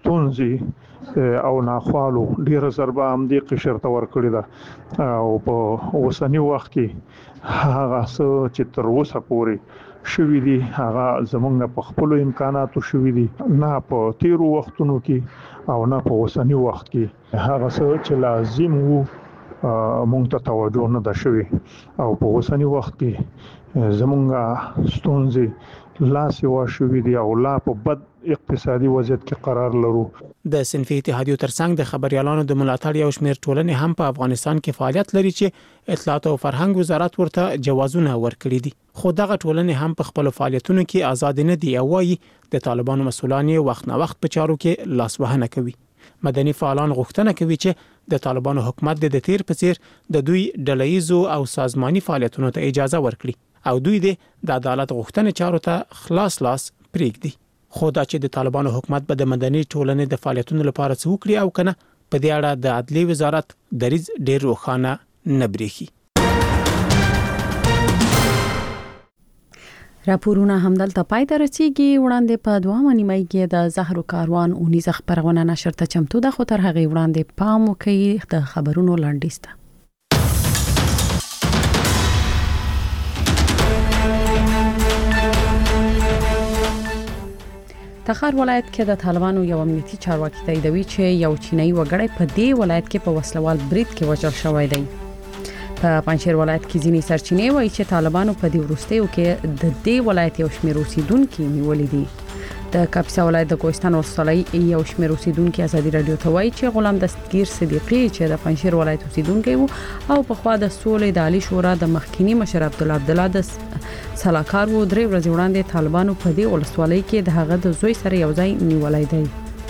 ستونزې او ناخوالو ډیره ضربه هم دي قشر ته ورکړي ده او په اوسنی وخت کې هغه څه چې تر اوسه پورې شوي دي هغه زمونږ په خپل امکاناتو شوي دي نه په تیرو وختونو کې او نه په اوسنی وخت کې هغه څه چې لازم وو مونږ ته توجه نه ده شوي او په اوسنی وخت کې زمونږ ستونزې لا سوا شوي دي او لا په بد اقتصادي وضعیت کې قرار لرو. د صنفي اتحادیو ترڅنګ د خبريالانو د ملاتړ یو شمېر ټولنې هم په افغانستان کې فعالیت لري چې اطلاعات او فرهنګ وزارت ورته جوازونه ورکړي دي. خو دغه ټولنې هم په خپل فعالیتونو کې آزاد نه دي او وايي د طالبانو مسؤلان وخت نه وخت په چارو کې لاسوهنه کوي. مدني فعالان غوښتنه کوي چې د طالبانو حکومت د تیر په څیر د دوی ډله‌ایزو او سازماني فعالیتونو ته اجازه ورکړي او دوی د عدالت غوښتنې چارو ته خلاص لاس پریږدي. خو دا چې د طالبانو حکومت به د مدني ټولنې د فعالیتونو لپاره څه وکړي او کنه په دې اړه د عدلي وزارت دریځ ډېر روښانه نه بریښي. راپورونه همدلته پای ته رسیږي. وړاندې په دوامه نیمه کې د زهرو کاروان اونیزه خبرونه نشر ته چمتو ده، خو تر هغه وړاندې پام وکړئ د خبرونو لنډیز ته. تخار ولایت کې د طالبانو یو امنیتي چارواکي تاییدوي چې یو چینایي وګړی په دې ولایت کې په وسلوال برید کې وژل شوی دی. په پنځیر ولایت کې ځینې سرچینې وایي چې طالبانو په دې وروستیو کې د دې ولایت یو شمېر اوسیدونکي نیولې دي. د کاپیسا ولایت د کوهستان ولسوالۍ یو شمېر اوسیدونکي ازادي رادیو ته وایي چې غلام دستگیر صدیقي چې د پنځیر ولایت اوسیدونکی وو او په خوا د سولې د عالی شورا د مخکینی مشر عبدالله د سلاکار وو، 3 ورځې وړاندې طالبانو په دې ولسوالۍ کې د هغه د زوی سره یو ځای نیولای دی.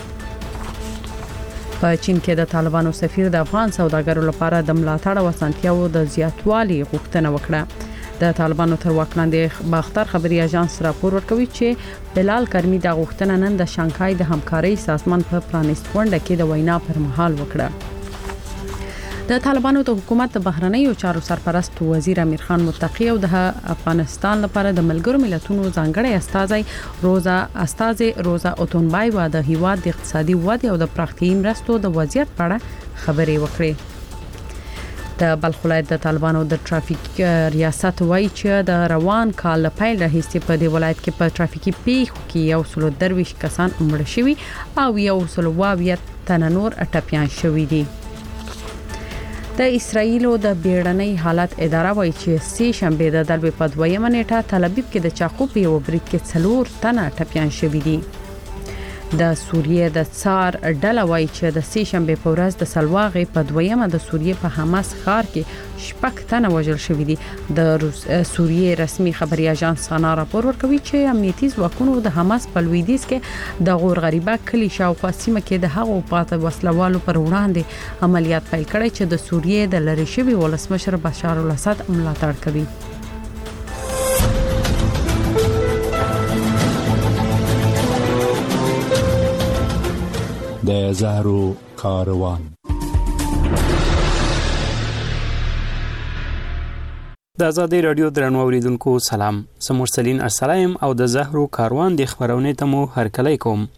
په چین کې د طالبانو سفیر د افغان سوداګرو لپاره د ملاتړ او اسانتیاو د زیاتوالي غوښتنه وکړه. د طالبانو تر واک لاندې باختر خبري اژانس راپور ورکوي چې بلال کرمی د غوښتنه نن د شانګهای د همکارۍ سازمان په پرانیست غونډه کې د وینا پر مهال وکړه. د طالبانو د حکومت د بهرنیو چارو سرپرست وزیر امیر خان متقی او د افغانستان لپاره د ملګرو ملتونو ځانګړی استازي روزا اوتونبای و د هیواد د اقتصادي ودې او د پراختیايي مرستو د وضعیت په اړه خبرې وکړې. د بلخ ولایت د طالبانو د ټرافیک ریاست وایي چې د روان کال پیل راهیسې په دې ولایت کې په ټرافیکي پیښو کې 123 کسان مړه شوي او 122 تنه نور ټپیان شوي دي. د اسرایلو د بیړنۍ حالت اداره وایي چې سه شنبه د دلبې په 2مه نیټه تل ابیب کې د چاقو په یو برید کې 4 تنه ټپیان شوي دي. د سوریه د څار ډله وایي چې د سه شنبه په ورځ د سلواغې په 2مه د سوریه په حماس ښار کې 6 تنه وژل شوي دي. د سوریه رسمي خبري اژانس سنا راپور ورکوي چې امنیتي ځواکونو د حماس په لویدیځ کې د غور غریبه کلی شاوخوا سیمه کې د هغو پاتې وسلوالو پر وړاندې عملیات پیل کړي چې د سوریه د لری شوي ولسمشر بشار الاسد ملاتړ کوي. د زهرو کاروان. د آزادۍ رادیو درنو اوریدونکو سلام، سمورسلین ارسلایم او د زهرو کاروان د خبرونه ته مو هرکلی کوم.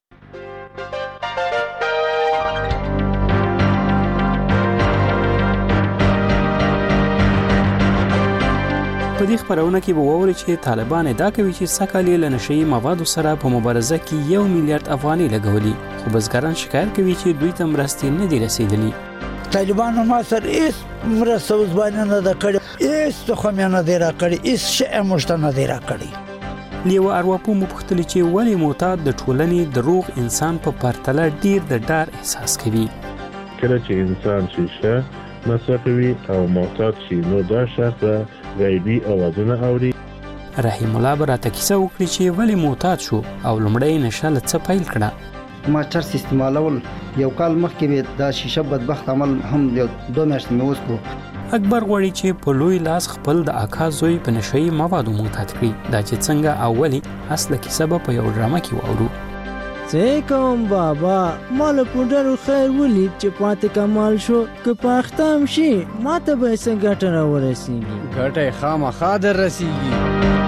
په دې خبرونه کې به ووري چې طالبان ادعا کوي چې سکه‌ل له نشئی موادو سره په مبارزه کې 1 میلیارډ افغانۍ لګولي، خو بزګران شکایت کوي چې دوی ته مرستې نه دي رسیدلي. طالبانو ما سره هیڅ مرسته وزبانه نه ده کړې، هیڅ خو مې نه دی راکړی، هیڅ شی موږ ته نه دی راکړی. لیو ارواپو مپختلی چې ولی معتاد د ټولنې د روغ انسان په پرتله ډیر د ډار احساس کوي. کله چې انسان شیشه مصرفوي او معتاد شي نو دا شخص غیبی اوازونه اوري. رحیم الله براته کیسه وکړي چې ولی معتاد شو او لمړی نشه له څه پیل کړه. ما چرس استعمالول یو کال مخکې به دا شیشه بدبخت عمل هم 2 میاشتې مې وکړو. اکبر غواړي چې په لوی لاس خپل د اکا زوی په نشئی موادو معتاد کړي. دا چې څنګه اولی اصله کیسه په یو ډرامه کې واورو. کوم بابا مال پوډر خیر ولید چې پاتې کمال شو که پاختم شي ماته به څنګه ګټه راورسیږي، ګټه خامخا در رسیږي.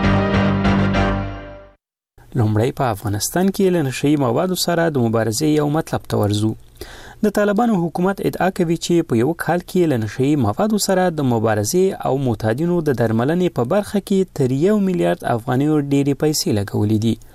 لومړی په افغانستان کې له نشئی موادو سره د مبارزې یو مطلب ته ورځو. د طالبانو حکومت ادعا کوي چې په یو کال کې له نشئی موادو سره د مبارزې او معتادینو د درملنې په برخه کې تر 1 میلیارډ افغانۍ ډېرې پیسې لګولې دي.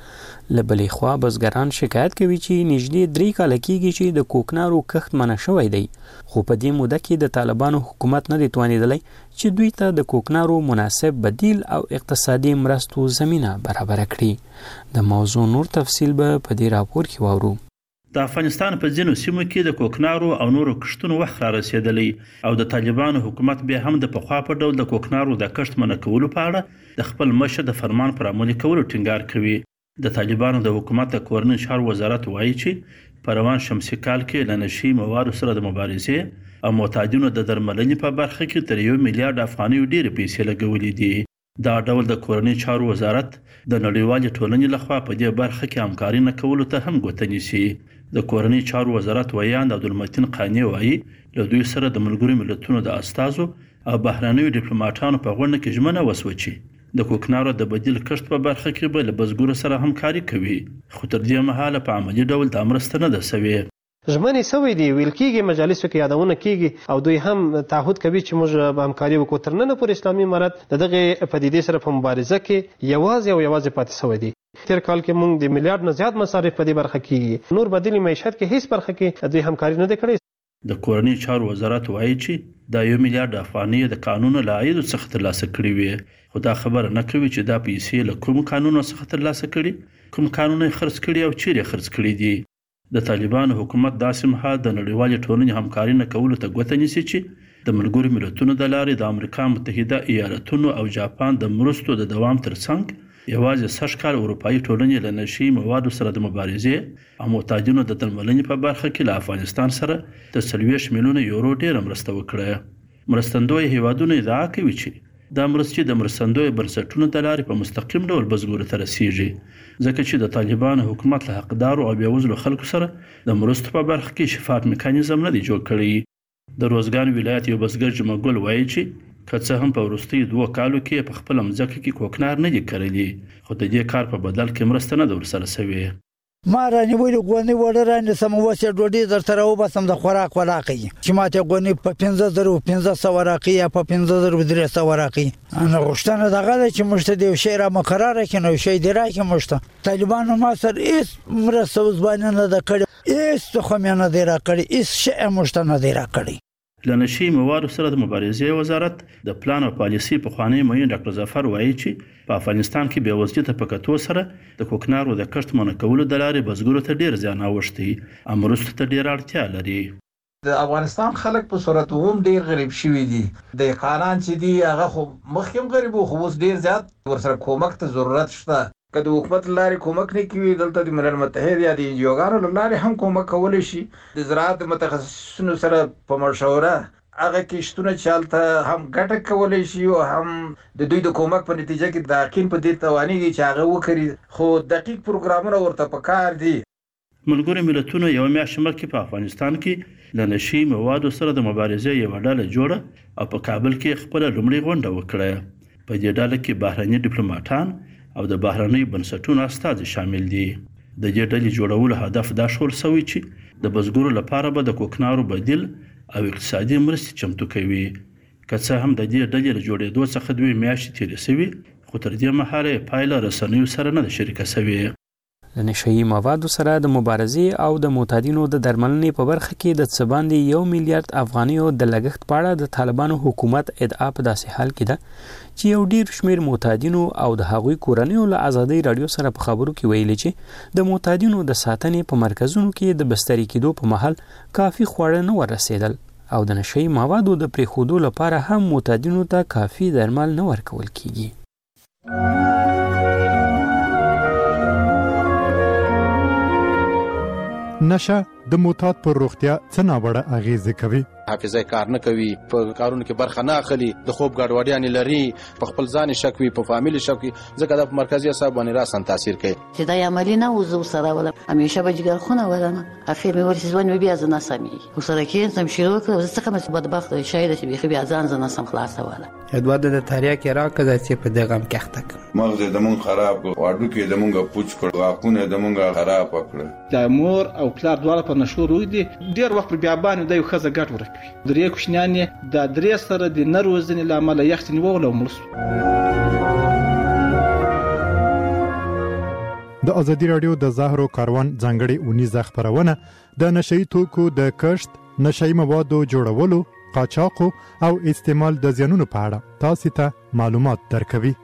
لبلې خوا بزګران شکایت کوي چې نږدې 3 کال کېږي چې د کوکنارو کښت منع شوی دی، خو په دې موده کې د طالبانو حکومت نه دی توانېدلی چې دوی ته د کوکنارو مناسب بدیل او اقتصادي مرستو زمینه برابره کړي. د موضوع نور تفصیل به په دې راپور کې واورو. د افغانستان په ځینو سیمو کې د کوکنارو او نورو کښتونو وخت را رسېدلی او د طالبانو حکومت بیا هم د پخوا په ډول د کوکنارو د کښت منع کولو په اړه د خپل مشر د فرمان پر عملي کولو ټینګار کوي. د طالبانو د حکومت د کورنۍ چارو وزارت وایي چې په روان شمسي کال کې له نشي موادو سره د مبارزې او معتادینو د درملنې په برخه کې تر 1 میلیارډ افغانۍ ډېرې پیسې لګولې دي. دا ډول د کورنۍ چارو وزارت د نړیوالې ټولنې لخوا په دې برخه کې همکاري نه کولو ته هم ګوته نیسي. د کورنۍ چارو وزارت ویاند عبدالمتین قانی وایي له دوی سره د ملګرو ملتونو د استازو او بهرنیو ډیپلوماټانو په غونډه کې ژمنه وسوه چې د کوکنارو د بدیل کښت په برخه کې به له بزګرو سره همکاري کوي، خو تر دې مهاله په عملي ډول دا مرسته نه ده سوې. ژمنې سوې دي، ویل کېږي، مجالسو کې یادونه کېږي او دوی هم تعهد کوي چې موږ به همکاري وکړو. تر ننه پورې اسلامي امارت د دغه پدیدې سره په مبارزه کې یوازې پاتې شوی دی. تیر کال کې موږ د میلیارډ نه زیات مصارف په دې برخه کې نور بدیل معیشت کې هیڅ برخه کې دوی همکاري نه کړې. د کورنۍ چارو وزارت وایي چې دا 1 میلیارډ افغانۍ د قانون له عایدو څخه ترلاسه کړي وي، خو دا خبره نه کوي چې دا پیسې له کوم قانونو څخه ترلاسه کړي، کوم قانون یې خرڅ کړي او چیرې خرڅ کړي دي. د طالبانو حکومت داسې مهال د نړیوالې ټولنې همکاري نه کولو ته ګوته نیسي چې د ملګرو ملتونو د لارې د امریکا متحده ایالتونو او جاپان د مرستو د دوام ترڅنګ یوازې 60 کال اروپایي ټولنې له نشي موادو سره د مبارزې او معتادینو د درملنې په برخه کې له افغانستان سره د 40 میلیونه یورو ډیره مرسته وکړه. مرستندوی هیوادونه ادعا کوي چې دا مرستې د مرستندوی بنسټونو د لارې په مستقیم ډول بزګرو ته رسیږي، ځکه چې د طالبانو حکومت له حقدارو او بېوزلو خلکو سره د مرستو په برخه کې شفاف میکانیزم نه دی جوړ کړی. د روزګان ولایت یو بزګر جمعه ګل وایي چې که څه هم په وروستیو 2 کالو کې په خپله مځکه کې کوکنار نه دي کرلي، خو د دې کار په بدل کې مرسته نه ده ورسره سوې. ما رانیولې غونې وړه رانیسم، اوس یې ډوډۍ درته راوباسم د خوراک ولاقي چې ما ته غونې په 15,500 راقي یا په 15,300 راقي. انا غوښتنه دغه ده چې موږ ته د یو شی را مقرره کړي، نو شی دی راکړي موږ ته. طالبانو ما سره هېڅ مرسته اوس باندې نه ده کړې، هېڅ تخم یې نه دی راکړی، هېڅ شی یې موږ ته نه دی راکړی. له نشي موادو سره د مبارزې وزارت د پلان او پالیسي پخوانی معین ډاکټر ظفر وایي چې په افغانستان کې بېوزلۍ ته په کتو سره د کوکنارو د کښت منع کولو د لارې بزګرو ته ډېر زیان اوښتی او مرستو ته ډېره اړتیا لري. د افغانستان خلک په صورت عموم ډېر غریب شوي دي. د قانون چې دی هغه خو مخکې هم غریب وو، خو اوس ډېر زیات ورسره کومک ته ضرورت شته. که د حکومت لارې کومک نه کوي، دلته د ملل متحد یا د انجیوګانو له لارې هم کومک کولی شي. د زراعت متخصصینو سره په مشوره هغه کښتونه چې هلته هم ګټه کولی شي او هم د دوی د کومک په نتیجه کې د حقین په دې توانېږي چې هغه وکړي، خو دقیق پروګرامونه ورته پکار دي. ملګرو ملتونو یو میاشت مخکې په افغانستان کې له نشي موادو سره د مبارزې یوه ډله جوړه او په کابل کې خپله لومړۍ غونډه وکړه. په دې ډله کې بهرني ډیپلوماټان او د بهرنیو بنسټونو استازي شامل دي. د دې ډلې جوړولو هدف دا شول سوی چې د بزګرو لپاره به د کوکنارو بدیل او اقتصادي مرستې چمتو کوي. که څه هم د دې ډلې له جوړېدو څخه 2 میاشتې تېرې سوي، خو تر دې مهاله یې پایله رسنیو سره نه ده شریکه سوې. له نشهیي موادو سره د مبارزې او د معتادینو د درملنې په برخه کې د څه باندې 1 میلیارډ افغانیو د لګښت په اړه د طالبانو حکومت ادعا په داسې حال کې ده چې یو ډیر شمیر معتادینو او د هغوی کورنیو له ازادۍ راډیو سره په خبرو کې ویلي چې د معتادینو د ساتنې په مرکزونو کې د بستري کېدو په مهال کافي خواړه نه ورسېدل او د نشهیي موادو د پرېښودو لپاره هم معتادینو ته کافي درمل نه ورکول کېږي. نشه د معتاد پر روغتیا څه ناوړه اغیزې کوي. حافظه کار نه کوي، په کارونو کې برخه نه اخلي، د خوب ګډوډیانې لري، په خپل ځان شک وي، په فامیل شک وي، ځکه د مرکزي اعصاب باندې راسن تاثیر کوي. چې دا عملی نه وزو سره ولا همیشه به جګر خونه ولنه اخر مې ورسې ځوان بیا ځنه سمي وسره کې سم شروع کړ، څه کوم بدبخت شاید چې بيخي بیا ځان ځنه سم خلاص ولا ادواد د تاریخ کې راکړه چې په دغه هم کېخته مغز د مونږ خراب کړ، واډو کې د مونږ پوچ کړ، واقونه د مونږ خراب کړ. د مور او پلار دواړه په نشو روي دي، ډیر وخت بیا باندې د یو خزه ګټ ورکوي. درې کوشنیانې د درې سره د نروزنې لامل یختنی وغلو ملس. د ازادي رادیو د زهرو کاروان ځانګړي اونیزه خبرونه د نشئی توکو د کښت، نشئی موادو جوړولو، قاچاق او استعمال د زیانونو په اړه تاسو ته معلومات درکوي.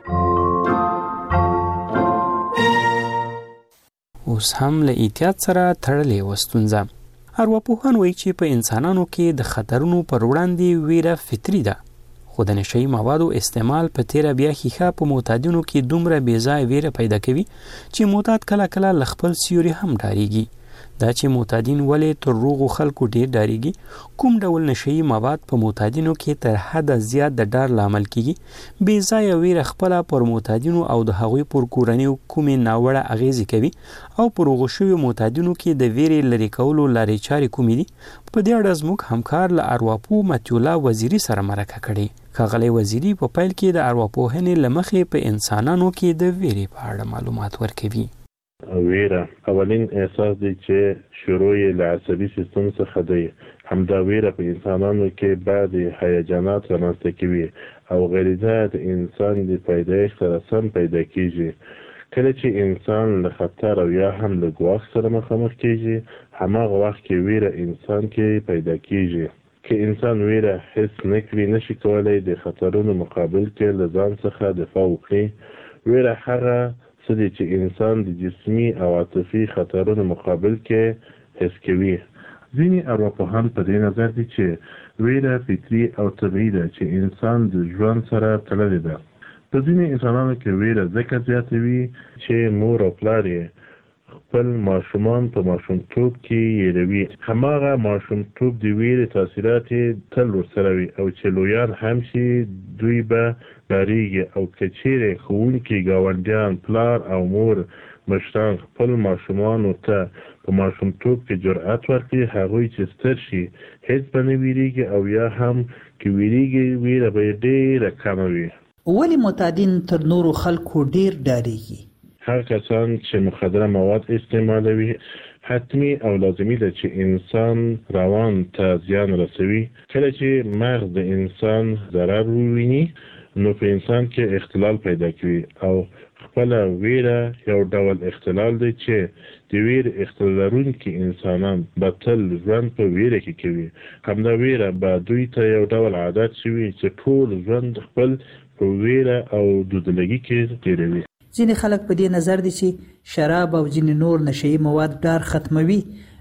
اوس هم له احتیاط سره تړلې وستونزه. ارواپوهان وایي چې په انسانانو کې د خطرونو پر وړاندې ویره فطري ده، خو د نشئی موادو استعمال په تیره بیا ښیښه په معتادینو کې دومره بې ځایه ویره پیدا کوي چې معتاد کله کله له خپل سیوري هم ډاریږي. دا چې معتادین ولې تر روغو خلکو ډیر ډاریږي، کوم ډول نشئی مواد په معتادینو کې تر حده زیات د ډار لامل کیږي، بې ځایه ویره خپله پر معتادینو او د هغوی پر کورنیو کومې ناوړه اغیزې کوي او پر هغو شویو معتادینو کې د ویرې لرې کولو لارې چارې کومې دي. په دې اړه زموږ همکار له ارواپوه متیولا وزیري سره مرکه کړې. ښاغلی وزیري په پیل کې د ارواپوهنې له مخې په انسانانو کې د ویرې په اړه معلومات ورکوي. ویره اولین احساس دی چې شروع یې له عصبي سیستم څخه دی. همدا ویره په انسانانو کې بعد هیجانات رامنځته کوي او غریزه د انسان د پیدایښت سره سم پیدا کیږي. کله چې انسان له خطر او یا هم له ګواښ سره مخامخ کیږي، هماغه وخت کې ویره انسان کې پیدا کیږي. که انسان ویره حس نکړي، نشي کولای د خطرونو مقابل کې له ځان څخه دفاع وکړي. ویره هغه څه دی چې انسان د جسمي او عاطفي خطرونو مقابل کې حس کوي. ځینې ارواپوهان په دې نظر دي چې ویره فطري او طبیعي ده چې انسان د ژوند سره تړلې ده. په ځینې انسانانو کې ویره ځکه زیاته وي چې مور او پلار یې خپل ماشومان په ماشومتوب کې یېروي. هماغه ماشومتوب د ویرې تاثیرات تل ورسره وي او چې لویان هم شي دوی به ډارېږي. او که چیرې ښوونکي، ګاونډیان، پلار او مور مشران خپل ماشومانو ته په ماشومتوب کې جرأت ورکړي، هغوی چې ستر شي هیڅ به نه ویریږي او یا هم که ویریږي ویره به یې ډېره کمه وي. ولې معتادین تر نورو خلکو ډېر ډارېږي؟ هر کسان چې مخدره مواد استعمالوي حتمی او لازمی ده چې انسان روان ته زیان رسوي. کله چې مغز د انسان ضرر وویني نو په انسان کې اختلال پیدا کوي او خپل ویره یو ډول اختلال دی چې د ویرې اختلال لرونکي انسانان به تل ژوند په ویره کې کوي. همدا ویره به دوی ته یو ډول عادت شوي چې ټول ژوند خپل په ویره او دودلګي کې تیروي. ځینې خلک په دې نظر دي چې شراب او ځینې نور نشئی مواد ډار ختموي.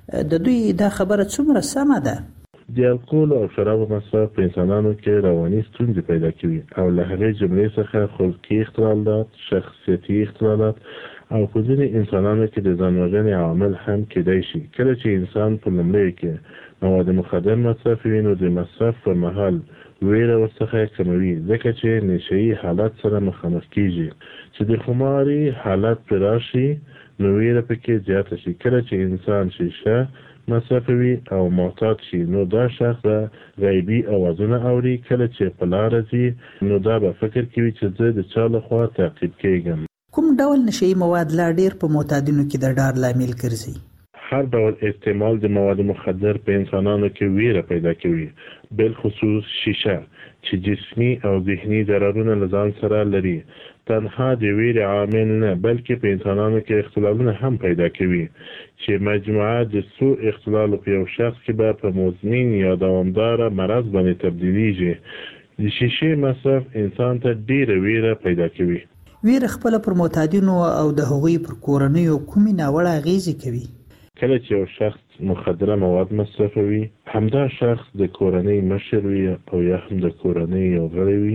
د دوی دا خبره څومره سمه ده؟ د الکول او شرابو مصرف په انسانانو کې رواني ستونزې پیدا کوي او له هغې جملې څخه خلقي اختلالات، شخصیتي اختلالات او په ځینې انسانانو کې د ځان وژنې عوامل هم کېدای شي. کله چې انسان په لومړیو کې مواد مخدر مصرفوي نو د مصرف پر مهال ویره ورڅخه کموي، ځکه چې نشئی حالت سره مخامخ کیږي. چې د خماري حالت پر راشي نو ویره پکې زیاته شي. کله چې انسان شیشه مصرفوي او معتاد شي نو دا شخص غیبي اوازونه اوري. کله چې په لاره ځي نو دا به فکر کوي چې زه د چا لخوا تعقیب کیږم. کوم ډول نشئی مواد لا ډیر په معتادینو کې د ډار لامل ګرځي؟ هر ډول استعمال د مواد مخدر په انسانانو کې ویره پیدا کوي، بالخصوص شیشه چې جسمي او ذهني ضررونه له ځان سره لري. تنها د ویرې عامل نه بلکې په انسانانو کې اختلالونه هم پیدا کوي چې مجموعه د څو اختلالو په یو شخص کې به په مزمن یا دوامداره مرض باندې تبدیلیږي. د شیشې مصرف انسان ته ډیره ویره پیدا کوي. ویره خپل پر معتادینو او د هغوی پر کورنیو کومې ناوړه اغیزې کوي؟ کله چې یو شخص مخدره مواد مصرفوي، همدا شخص د کورنۍ مشر وي او یا هم د کورنۍ یو غړی وي.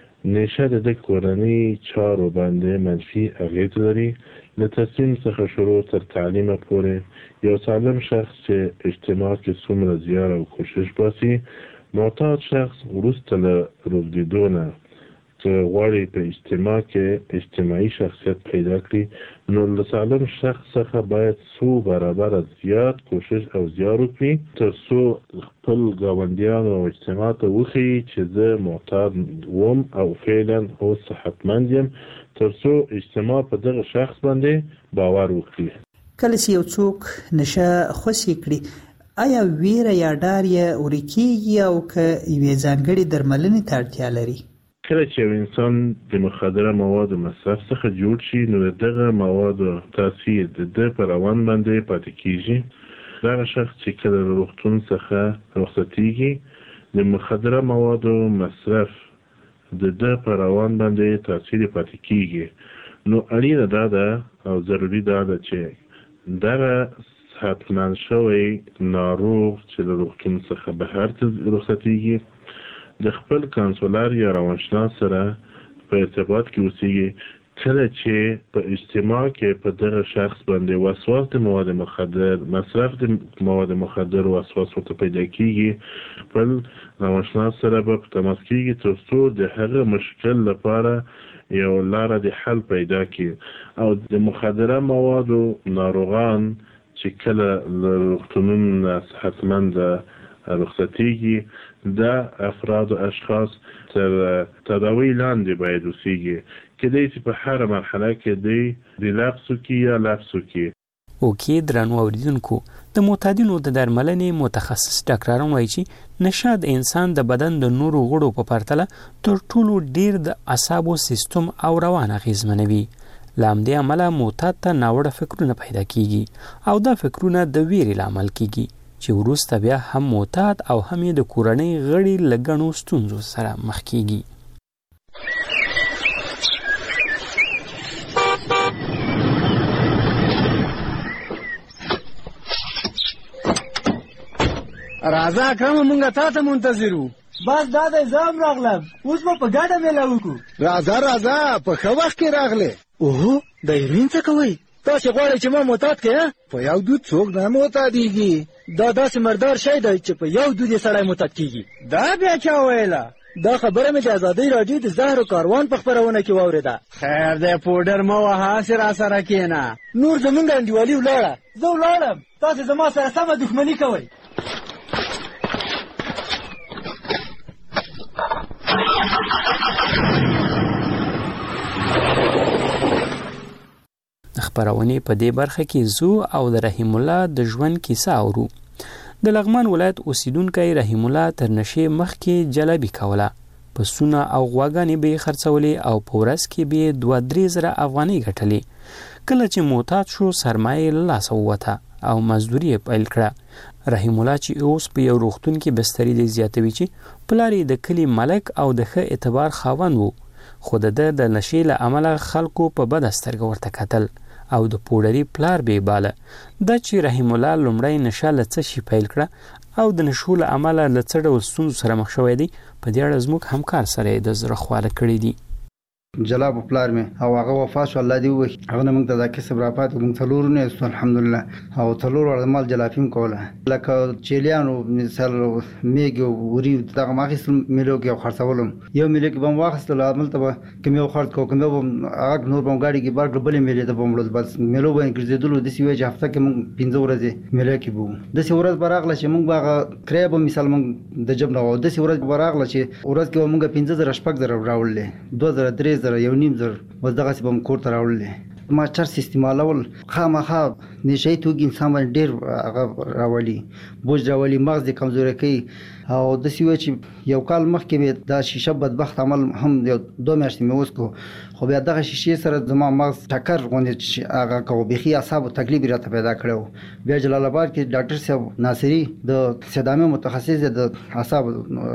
نشه د کورنۍ چارو باندې منفي اغیز لري. له تصمیم څخه شروع تر تعلیم پورې یو سالم شخص چې اجتماع کې څومره زیار او کوشش باسي، معتاد شخص وروسته له روږدېدو نه که غواړي په اجتماع کې اجتماعي شخصیت پیدا کړي نو له سالم شخص څخه باید څو برابره زیات کوشش او زیار وکړي تر څو خپل ګاونډیانو او اجتماع ته وښیي چې زه معتاد وم او فعلا اوس صحتمند یم، تر څو اجتماع په دغه شخص باندې باور وکړي. کله چې یو څوک نشه خوسي کړي آیا ویره یا ډار یې ورکیږي او که یوې ځانګړې درملنې ته اړتیا لري؟ کله چې یو انسان د مخدره موادو مصرف څخه جوړ شي نو دغه موادو تاثیر د پر روان باندې پاتې کیږي. دغه شخص چې کله له روغتون څخه رخصتیږي د مخدره موادو مصرف د پر روان باندې تاثیر پاتې کیږي. نو اړینه ده او ضروري ده چې دغه حتما شوی ناروغ چې له روغتون څخه بهر ته رخصتیږي د خپل کانسولر یا روانشناس سره په ارتباط کې اوسېږي. کله چې په اجتماع کې په دغه شخص باندې وسواس د مواد مخدر مصرف د مواد مخدر وسواس ورته پیدا کیږي خپل روانشناس سره په تماس کیږي تر څو د هغه مشکل لپاره یو لاره د حل پیدا کړي. او د مخدره موادو ناروغان چې کله له روغتونونو صحتمند رخصتیږي د افراد او اشخاص تر تداوی لاندې باید اوسیږي کدی چې په هر مرحله کې د ریلاکس کی یا لاپس کی. او کې درنو اوریدونکو د معتادینو د درملنې متخصص ډاکټران وایي چې نشه د انسان د بدن د نورو غړو په پرتله تر ټولو ډیر د اعصابو سیستم او روان اغیزمنوي. لامدې عمله معتاد ته ناوړه فکرونه پیدا کیږي او دا فکرونه د ویرې لامل کیږي چې وروسته بیا هم معتاد او هم د کورنۍ غړي لګنو ستونزو سره مخ کیږي. راځه کوم مونږه تاسو منتظرو. بس دا د زام راغلم اوس په ګاډه مې لاوکو. راځه په خو وخت کې راغله. اوه د ایرین څه کوي؟ تاسو غواړئ چې ما معتاد کړئ؟ په یو دود څوک نه معتادیږي. دا داسې مردار شی دی چې په یو دود یې سړی معتاد کیږي. دا بیا چا ویله؟ دا خبره مې د ازادۍ راډیو د زهر کاروان په خپرونه کې واورېده. خیر دی پوډر مه وهه هسې راسره کښېنه. نور زمونږ انډیوالي ولاړه زه ولاړم تاسو زما سره سمه دښمني کوئ. خبرونه په دې برخه کې زو او د رحیم الله د ژوند کیسه اورو. د لغمان ولایت اوسیدونکو رحیم الله تر نشې مخکې جلبي کوله. پسونه او غواګانې به خرڅولې او په ورځ کې به 2-3 زره افغانۍ ګټلې. کله چې معتاد شو سرمایه له لاسه ووته او مزدوري پیل کړه. رحیم الله چې اوس په یو روغتون کې بستري دی زیاتوي چې پلاری د کلی ملک او د ښه اعتبار خاوند وو خو د نشې له امله خلکو په بد سترګه ورته کتل او د پوډري پلار به باله د چې رحیم الله لومړی نشه لڅ شي پیل کړه او د نشو له امله لڅ ډول ستونزو سره مخ شوی دی. په دې اړه زموږ همکار سره د زړه خواله کړی دی. جلاب پلار مې او هغه وفات شو الله دې وکړي. هغه نه موږ ته دا کسب را پاتې موږ څلور نه الحمدلله او څلور ور مال جلافیم کوله لکه چیلیانو مثال میګو وری دغه ماخص ملو کې خرڅولم یو ملو کې بم واخصل عمل ته کوم یو خرڅ کو کوم هغه نور بم گاډي کې بار بلې ملي ته بمړل بس ملو باندې ګرځېدل د سی وجه هفته کې موږ 15 ورځې ملو کې بو د سی ورځ براغله چې موږ باغ کریب مثال موږ د جبنه و د سی ورځ براغله چې ورځ کې موږ 15 شپږ در راولې 2003 یو نیم زر بس دغه سبم کور ته راوړل ما چر سیستم الاول خامخا نشي توګ انسان باندې ډیر راولي بوج راولي مغز د کمزوري کوي او د سیو چې یو کال مخکې دا شیشه بدبخت عمل هم 2 میاشتې مې وسکو خو بیا دغه شیشه سره زما مغز ټکر غونډه چې هغه کو بخي اعصاب تکلیف راته پیدا کړو. بیا جلال آباد کې ډاکټر صاحب ناصری د صدامه متخصص د اعصاب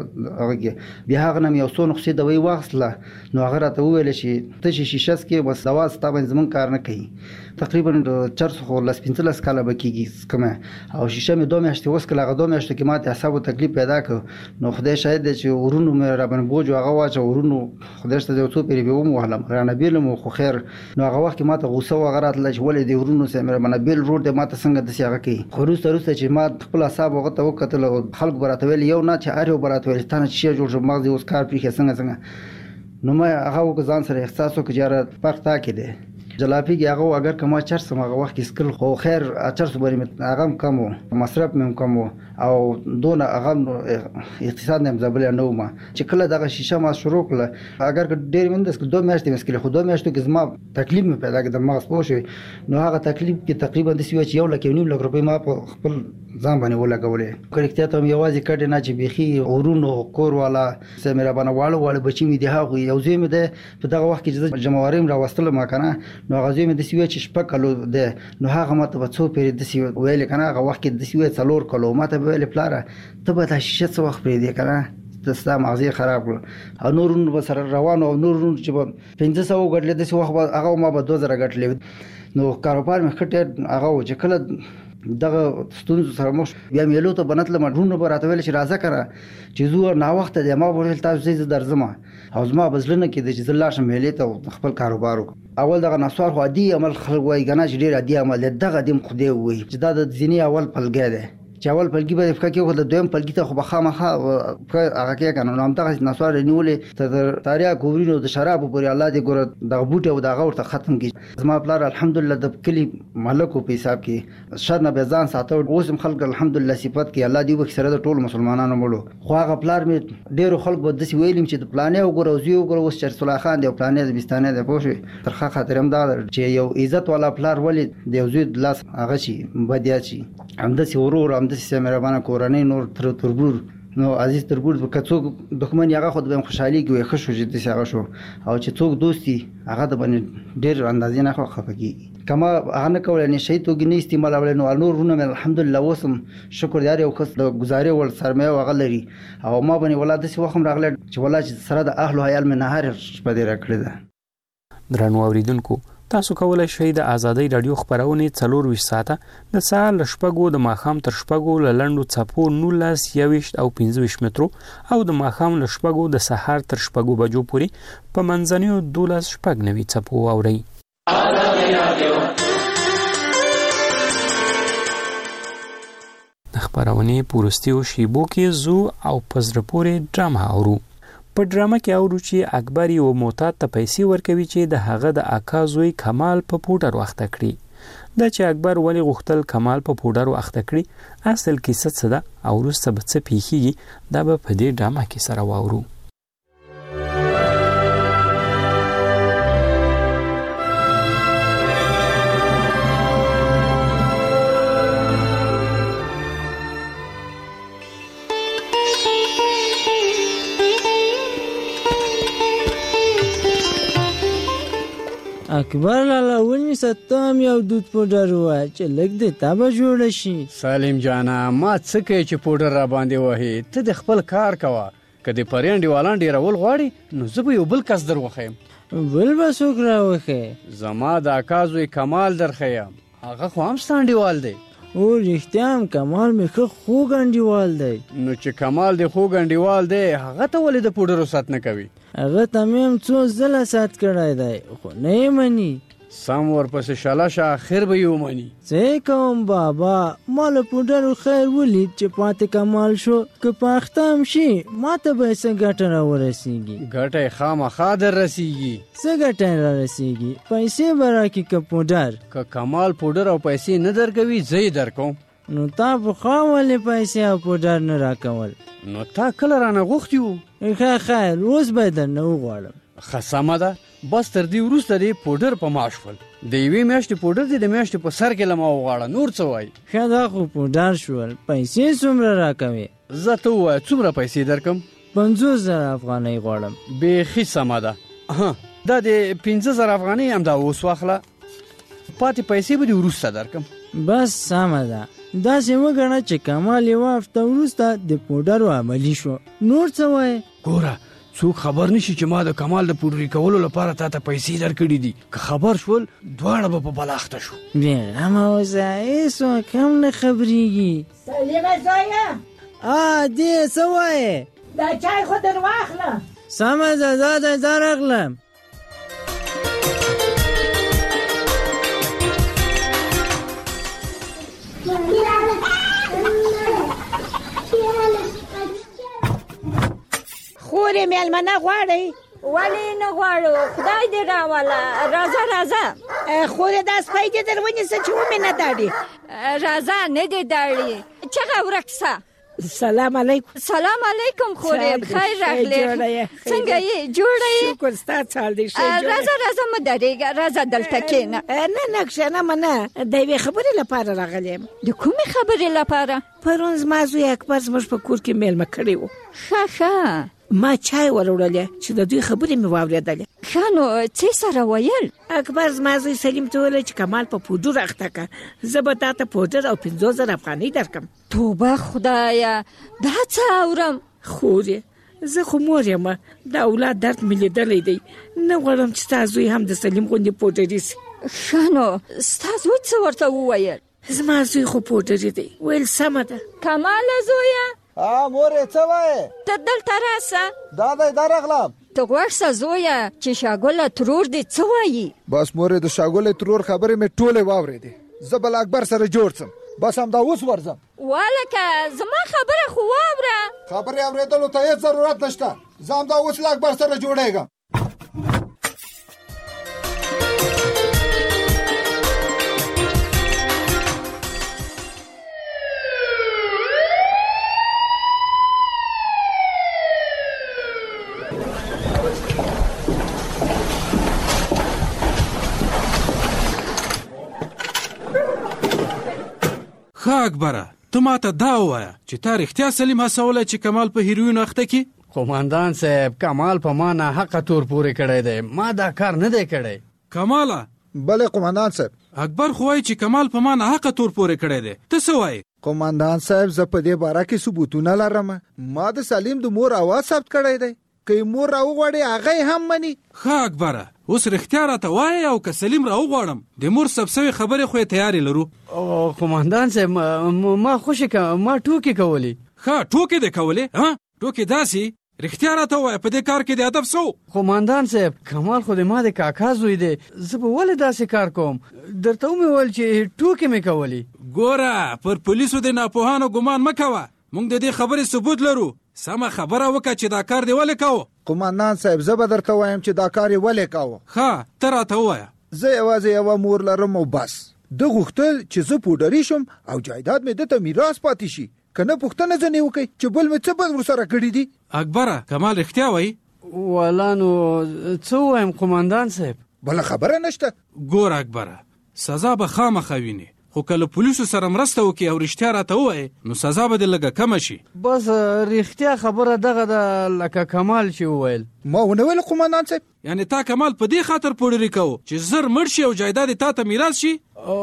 هغه بیا هغه نم یو څو نقصې دوی واخله نو هغه راته ویل چې ته شیشه کې بس دوا ستابن زمون کار نه کوي. تقریبا د چرس خو لاس 15 کاله بکیږي کومه او شیشه مې 2 میاشتې وسکله هغه 2 میاشتې کې ماته اعصاب تکلیف پیدا نو خدای شاید چې ورونو مې را باندې بوج هغه واچ ورونو خدای ست یو څو پیری به ومهلم رانه بیلم خو خیر نو هغه وخت ماته غوسه وغیرات لږ ولې دی ورونو سره مې باندې بیل روډ د ماته څنګه د سیاغه کوي خو روسته چې ما خپل حساب وغه ته وکتل خلک برات ویل یو نه چې اړ برات ویل ستانه چې جوړ مغز اوس کار پرې څنګه نو ما هغه ځان سره احساس وکړ چې فرق تا کې دی جلافي کې هغه اگر کما چرس هغه وخت کې سکل خو خیر چرس باندې هغه کم مصرف مم کم او دون هغه اقتصاد نه مزبل نه ما چې کله دغه شیشه ما شروع کړه اگر ډېر مندس 2 میاشتې مسکل خو 2 میاشتو کې زما تکلیف مې پیدا کړ د مغز پوښ نو هغه تکلیف کې تقریبا د سوي چې 1.5 لک روپۍ ما په خپل ځان باندې ولګولې کړکتیا ته یوازې کټ نه چې بيخي اورونو کور والا سمره باندې واړه بچی مې دی هغه یو ځای مې ده په دغه وخت کې جمعواریم را وستل ما کنه نو غزي مې د سوي چې شپه کلو ده نو هغه ماته په څو پیر د سوي ویل کنه هغه وخت کې د سوي څلور کلو ماته ویل پلاره ته به د شیشه څو وخت پرې دی کنه د ستا مغزي خراب کړ او نورونو به سره روان او نورونو چې 500 غټلې د سوي وخت هغه ما به 2000 غټلې نو کاروبار مې خټه هغه چې کله دغه ستونزو سره مخ بیا مېلو ته بنتله مډرونو به راته ویل چې راځه کړه چې زه نه وخت د ما ورل تاسو زه درځم او زما بزلنه کې د چې زلا شم مېلې ته خپل کاروبار اول دغه نسوار خو عادي عمل خلک وای غنا چې ډیر عادي عمل دغه دیم خو دی وای چې دا د ځینی اول پلګی دی چې اول پلګي به فکر کې خو د دویم پلګي ته خو بخامخه هغه کې کنه نو هم دغه نسوار نیولې تر تاریا ګورینو د شراب پورې الله دې ګور د بوټي او د غور ته ختم کی زما پلار الحمدلله د کلی مالکو په حساب کې شر نه بزان ساتو اوس هم خلک الحمدلله صفات کې الله دې وکړي سره د ټول مسلمانانو مړو خو هغه پلار مې ډیرو خلک به دسی ویلم چې د پلانې او ګروزي او ګروس چرسل خان دی پلانې د بستانې د پوښي ترخه خاطر هم دا چې یو عزت والا پلار ولې د وزید لاس هغه شي بدیا شي همداسې ورور همداسې مهربانه کورنۍ نور تربور نو عزیز تربور په کڅوګ دښمن هغه خود به خوشحالي کوي خوشو چې دې هغه شو او چې څوک دوستي هغه د باندې ډېر اندازې نه خفقي کما هغه نه کول نه شي توګ نه استعمال اول نو نورونه الحمدلله وسم شکر یاري او خص د گزارې ول سرمایه وغلري او ما باندې ولادت سي وخم راغله چې ولادت سره د اهل حیال من نهار په دې راکړه ده درنو اوریدونکو تاسو کولای شئ د ازادۍ رادیو خبرونه 24 ساعته د سهار ل شپږو د ماښام تر شپږو ل لندو چپو 19 21 او 25 مترو او د ماښام ل شپږو د سهار تر شپږو بجو پورې په منځنیو 12 شپږ نوي چپو اوري د خبرونه پورستیو شیبو کې زو او پزرپورې ډراما اورو په ډرامه کې اورو چې اکبر یو معتاد ته پیسې ورکوي چې د هغه د اکا زوی کمال په پوډر وخته کړي دا چې اکبر ولی غوښتل کمال په پوډر وخته کړي اصل کیسه څه ده او وروسته به څه پیښیږي دا به په دې ډرامه کې سره واورو اکبر لالا ونی ستام یو دود پوډر وا چې لګ دې تابه جوړ شي سالم جانا ما څه کوي چې پوډر را باندې وهي ته د خپل کار کوه کدی پرېنډي والان ډیر ول غواړي نو زه به یو بل کس دروخم بل به څوک راوخه زما د اکازوی کمال درخیم هغه خو هم ستانډیوال دی او رښتیا کمال مې خو ګنډیوال دی نو چې کمال دی خو ګنډیوال دی هغه ته ولې د پوډرو سات نه کوي هغه تمام څو زله سات کړای دی خو نه مني سم ورپسې شالاشه اخر به یو مني څه کوم بابا مال پوډرو خیر ولید چې پاتې کمال شو که پاختم شي ماته به څنګه ګټه را ورسیږي ګټه خامخا در رسیږي څه ګټه را رسیږي پیسې براکي که پوډر که کمال پوډر او پیسې نه درکوي زه یې درکوم نو تا په خاملې پیسې او پوډر نه راکول نو تا کله رانه غوښتي وو خیر اوس به درنه وغواړم ښه سمه ده بس تر دې وروسته دې پوډر په ما شول د یوې میاشتې پوډر دې د میاشتې په سر کې له ما وغواړه نور څه وایي ښه دا خو پوډر شول پیسې څومره راکوې زه ته ووایه څومره پیسې درکم 50,000 افغانۍ غواړم بیخي سمه ده دا د 15,000 افغانۍ همدا اوس واخله پاتې پیسې به دې وروسته درکم بس سمه ده داسې وګڼه چې کمال یوه هفته وروسته د پوډرو عملي شو نور څه وایې ګوره څوک خبر نشي چې ما د کمال د پوډري کولو لپاره تا ته پیسې درکړي دي که خبر شول دواړه به په بلاخته شو بېغمه اوسه هېڅوک هم نه خبرېږي سلیمه زویه دې څه وایې دا چای خو در واخله سمه ده دا راغلم خورې مېلمنه غواړئ ولې نه غواړو خدای دې راوله راځه راځه خورې دا سپی دې در ونیسه چې ومې نه داړي راځه نه دې داړي چغه ورک سه سلام علیکم سلام علیکم خورې خیر راغلی څنګه یې جوړه یې شکر ستا څال دې ښه راځه راځه مه درېږه راځه دلته کښېنه نه کښېنه نه د یوې خبرې لپاره راغلی یم د کومې خبرې لپاره پرون زما زوی اکبر زموږ په کور کې میلمه کړی و ښه ما چای وروړلی چې د دوی خبرې مې واورېدلې ښه نو څه سره ویل اکبر زما زوی سلیم ته وویل چې کمال په پوډر اخته که زه به تا ته پوډر او 50,000 افغانۍ درکم توبه خدایه دا څه اورم خورې زه خو مور یم د اولاد درد مې لیدلی دی نه غواړم چې ستا زوی هم د سلیم غوندې پوډري سي ښه نو ستا زوی څه ورته وویل زما زوی خو پوډري دی ویل سمه ده کماله زویه مورې څه وایې ته دلته راسه دا دی دا راغلم ته غوږ سه زویه چې شاګله ترور دې څه وایي بس مورې د شاګلې ترور خبرې مې ټولې واورېدې زه به له اکبر سره جوړ سم بس همدا اوس ورځم والکه زما خبره خو واوره خبرې اورېدلو ته هېڅ ضرورت نشته زه همدا اوس له اکبر سره جوړېږم ښه اکبره ته ماته دا ووایه چې تا رښتیا سلیم هڅولی چې کمال په هیروینو اخته کړي قومندان صاحب کمال په ما ناحقه تور پورې کړی دی ما دا کار نه دی کړی کماله بله قومندان صاحب اکبر خو وایي چې کمال په ما ناحقه تور پورې کړی دی ته څه وایې قومندان صاحب زه په دې باره کې ثبوتونه لرم ما د سلیم د مور اواز ثبت کړی دی که مور راوغواړي هغه هم مني ښه اکبره اوس رښتیا راته وایې او که سلیم راوغواړم د مور ثبت سوې خبرې خو یې تیارې لرو قومندان صاحب ما خوشې ما ټوکې کولې ښه ټوکې دې کولې ټوکې داسې رښتیا راته وایه په دې کار کې د هدف څه قومندان صاحب کمال خو د ما د کاکا زوی دی زه به ولې داسې کار کوم درته ومې ویل چې ټوکې مې کولې ګوره پر پولیسو د ناپوهانو ګمان مه کوه موږ د دې خبرې ثبوت لرو سمه خبره وکړه چې دا کار دې ولې کوو قومندان صاحب زه به درته وایم چې دا کار یې ولې کوو ښه ته راته ووایه زه یوازې یوه مور لرم او بس ده غوښتل چې زه پوډري شم او جایداد مې ده ته میراث پاتې شي که نه پوښتنه ځنې وکړئ چې بل مې څه بل ورسره کړي دي اکبره کمال رښتیا وایي والا نو څه ووایم قومندان صاحب بله خبره نشته ګوره اکبره سزا به خامخا وینې خو که له پولیسو سره مرسته وکړي او رښتیا راته ووایې نو سزا به دې لږه کمه شي بس رښتیا خبره دغه ده لکه کمال چې وویل ما ونه ویل قومندان صاحب یعنې تا کمال په دې خاطر پوډري کوو چې زر مړ شي او جایداد یې تا ته میراث شي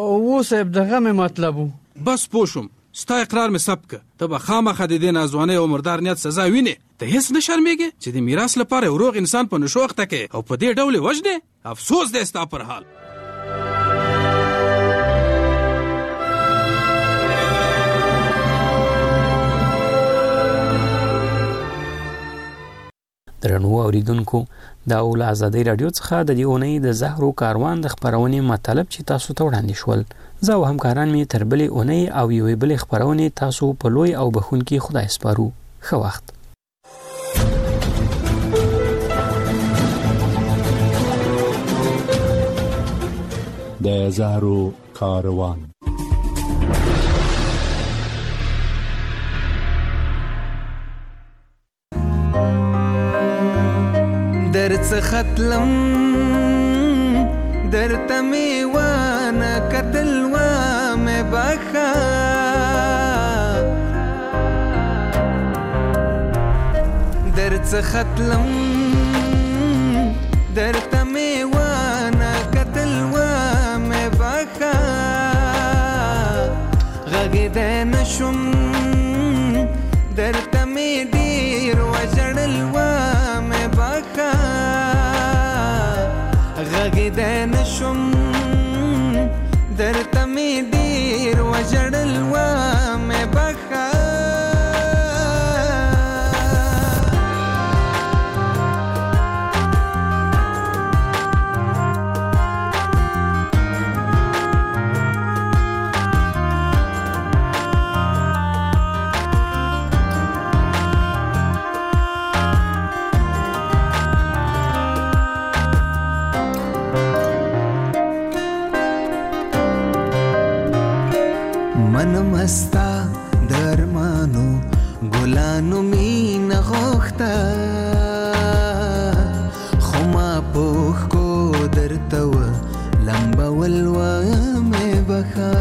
و صاحب دغه مې مطلب و بس پوه شوم ستا اقرار مې ثبت که ته به خامخا د دې ناځوانۍ او مردار نیت سزا وینې ته هېڅ نه شرمېږې چې د میراث لپاره یو روغ انسان په نشو اخته کړې او په دې ډول یې وژنې افسوس دی ستا پر حال درنو اوریدونکو دا ول ازادي رادیو څخه د دې اونۍ د زهرو کاروان د خبرونې مطلب چې تاسو ته وړاندې شول زه او همکاران می تر بلې اونۍ او یوې بلې خبرونې تاسو په لوی او بخونکي خدای سپارو ښه وخت د زهرو کاروان در څخه تلم درته مې وانه کتل وامې بخه در څخه تلم درته مې وانه کتل وامې بخه غږېدی نشم درته مې ډېر وژړل وامې بخه غږېدی نشم درته مې ډېر وژړل وامې بخه مینه غوښته خو ما پوښ کو درته و لمبول ومې بخه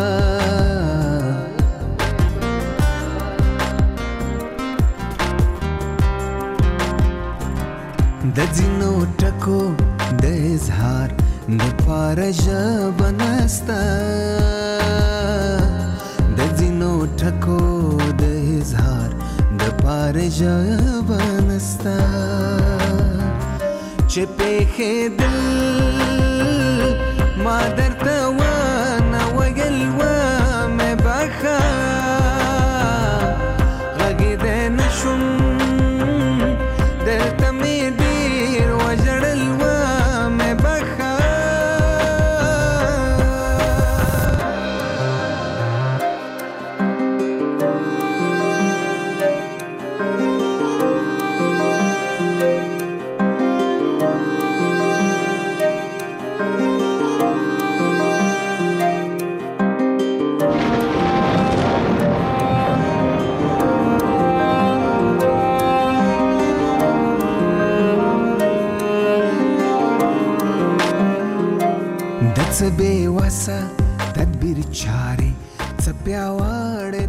د ځینو ټکو د اظهار د پاره ژبه نسته د ځینو ټکو د اظهار د پاره ژبه نسته چې پېښېدل ما درته ونه ویل ومې بخه غږېدی نه شوم درته مې ډېر وژړل ومې بخه څه بې وسه تدبیر چارې څه پیاوړې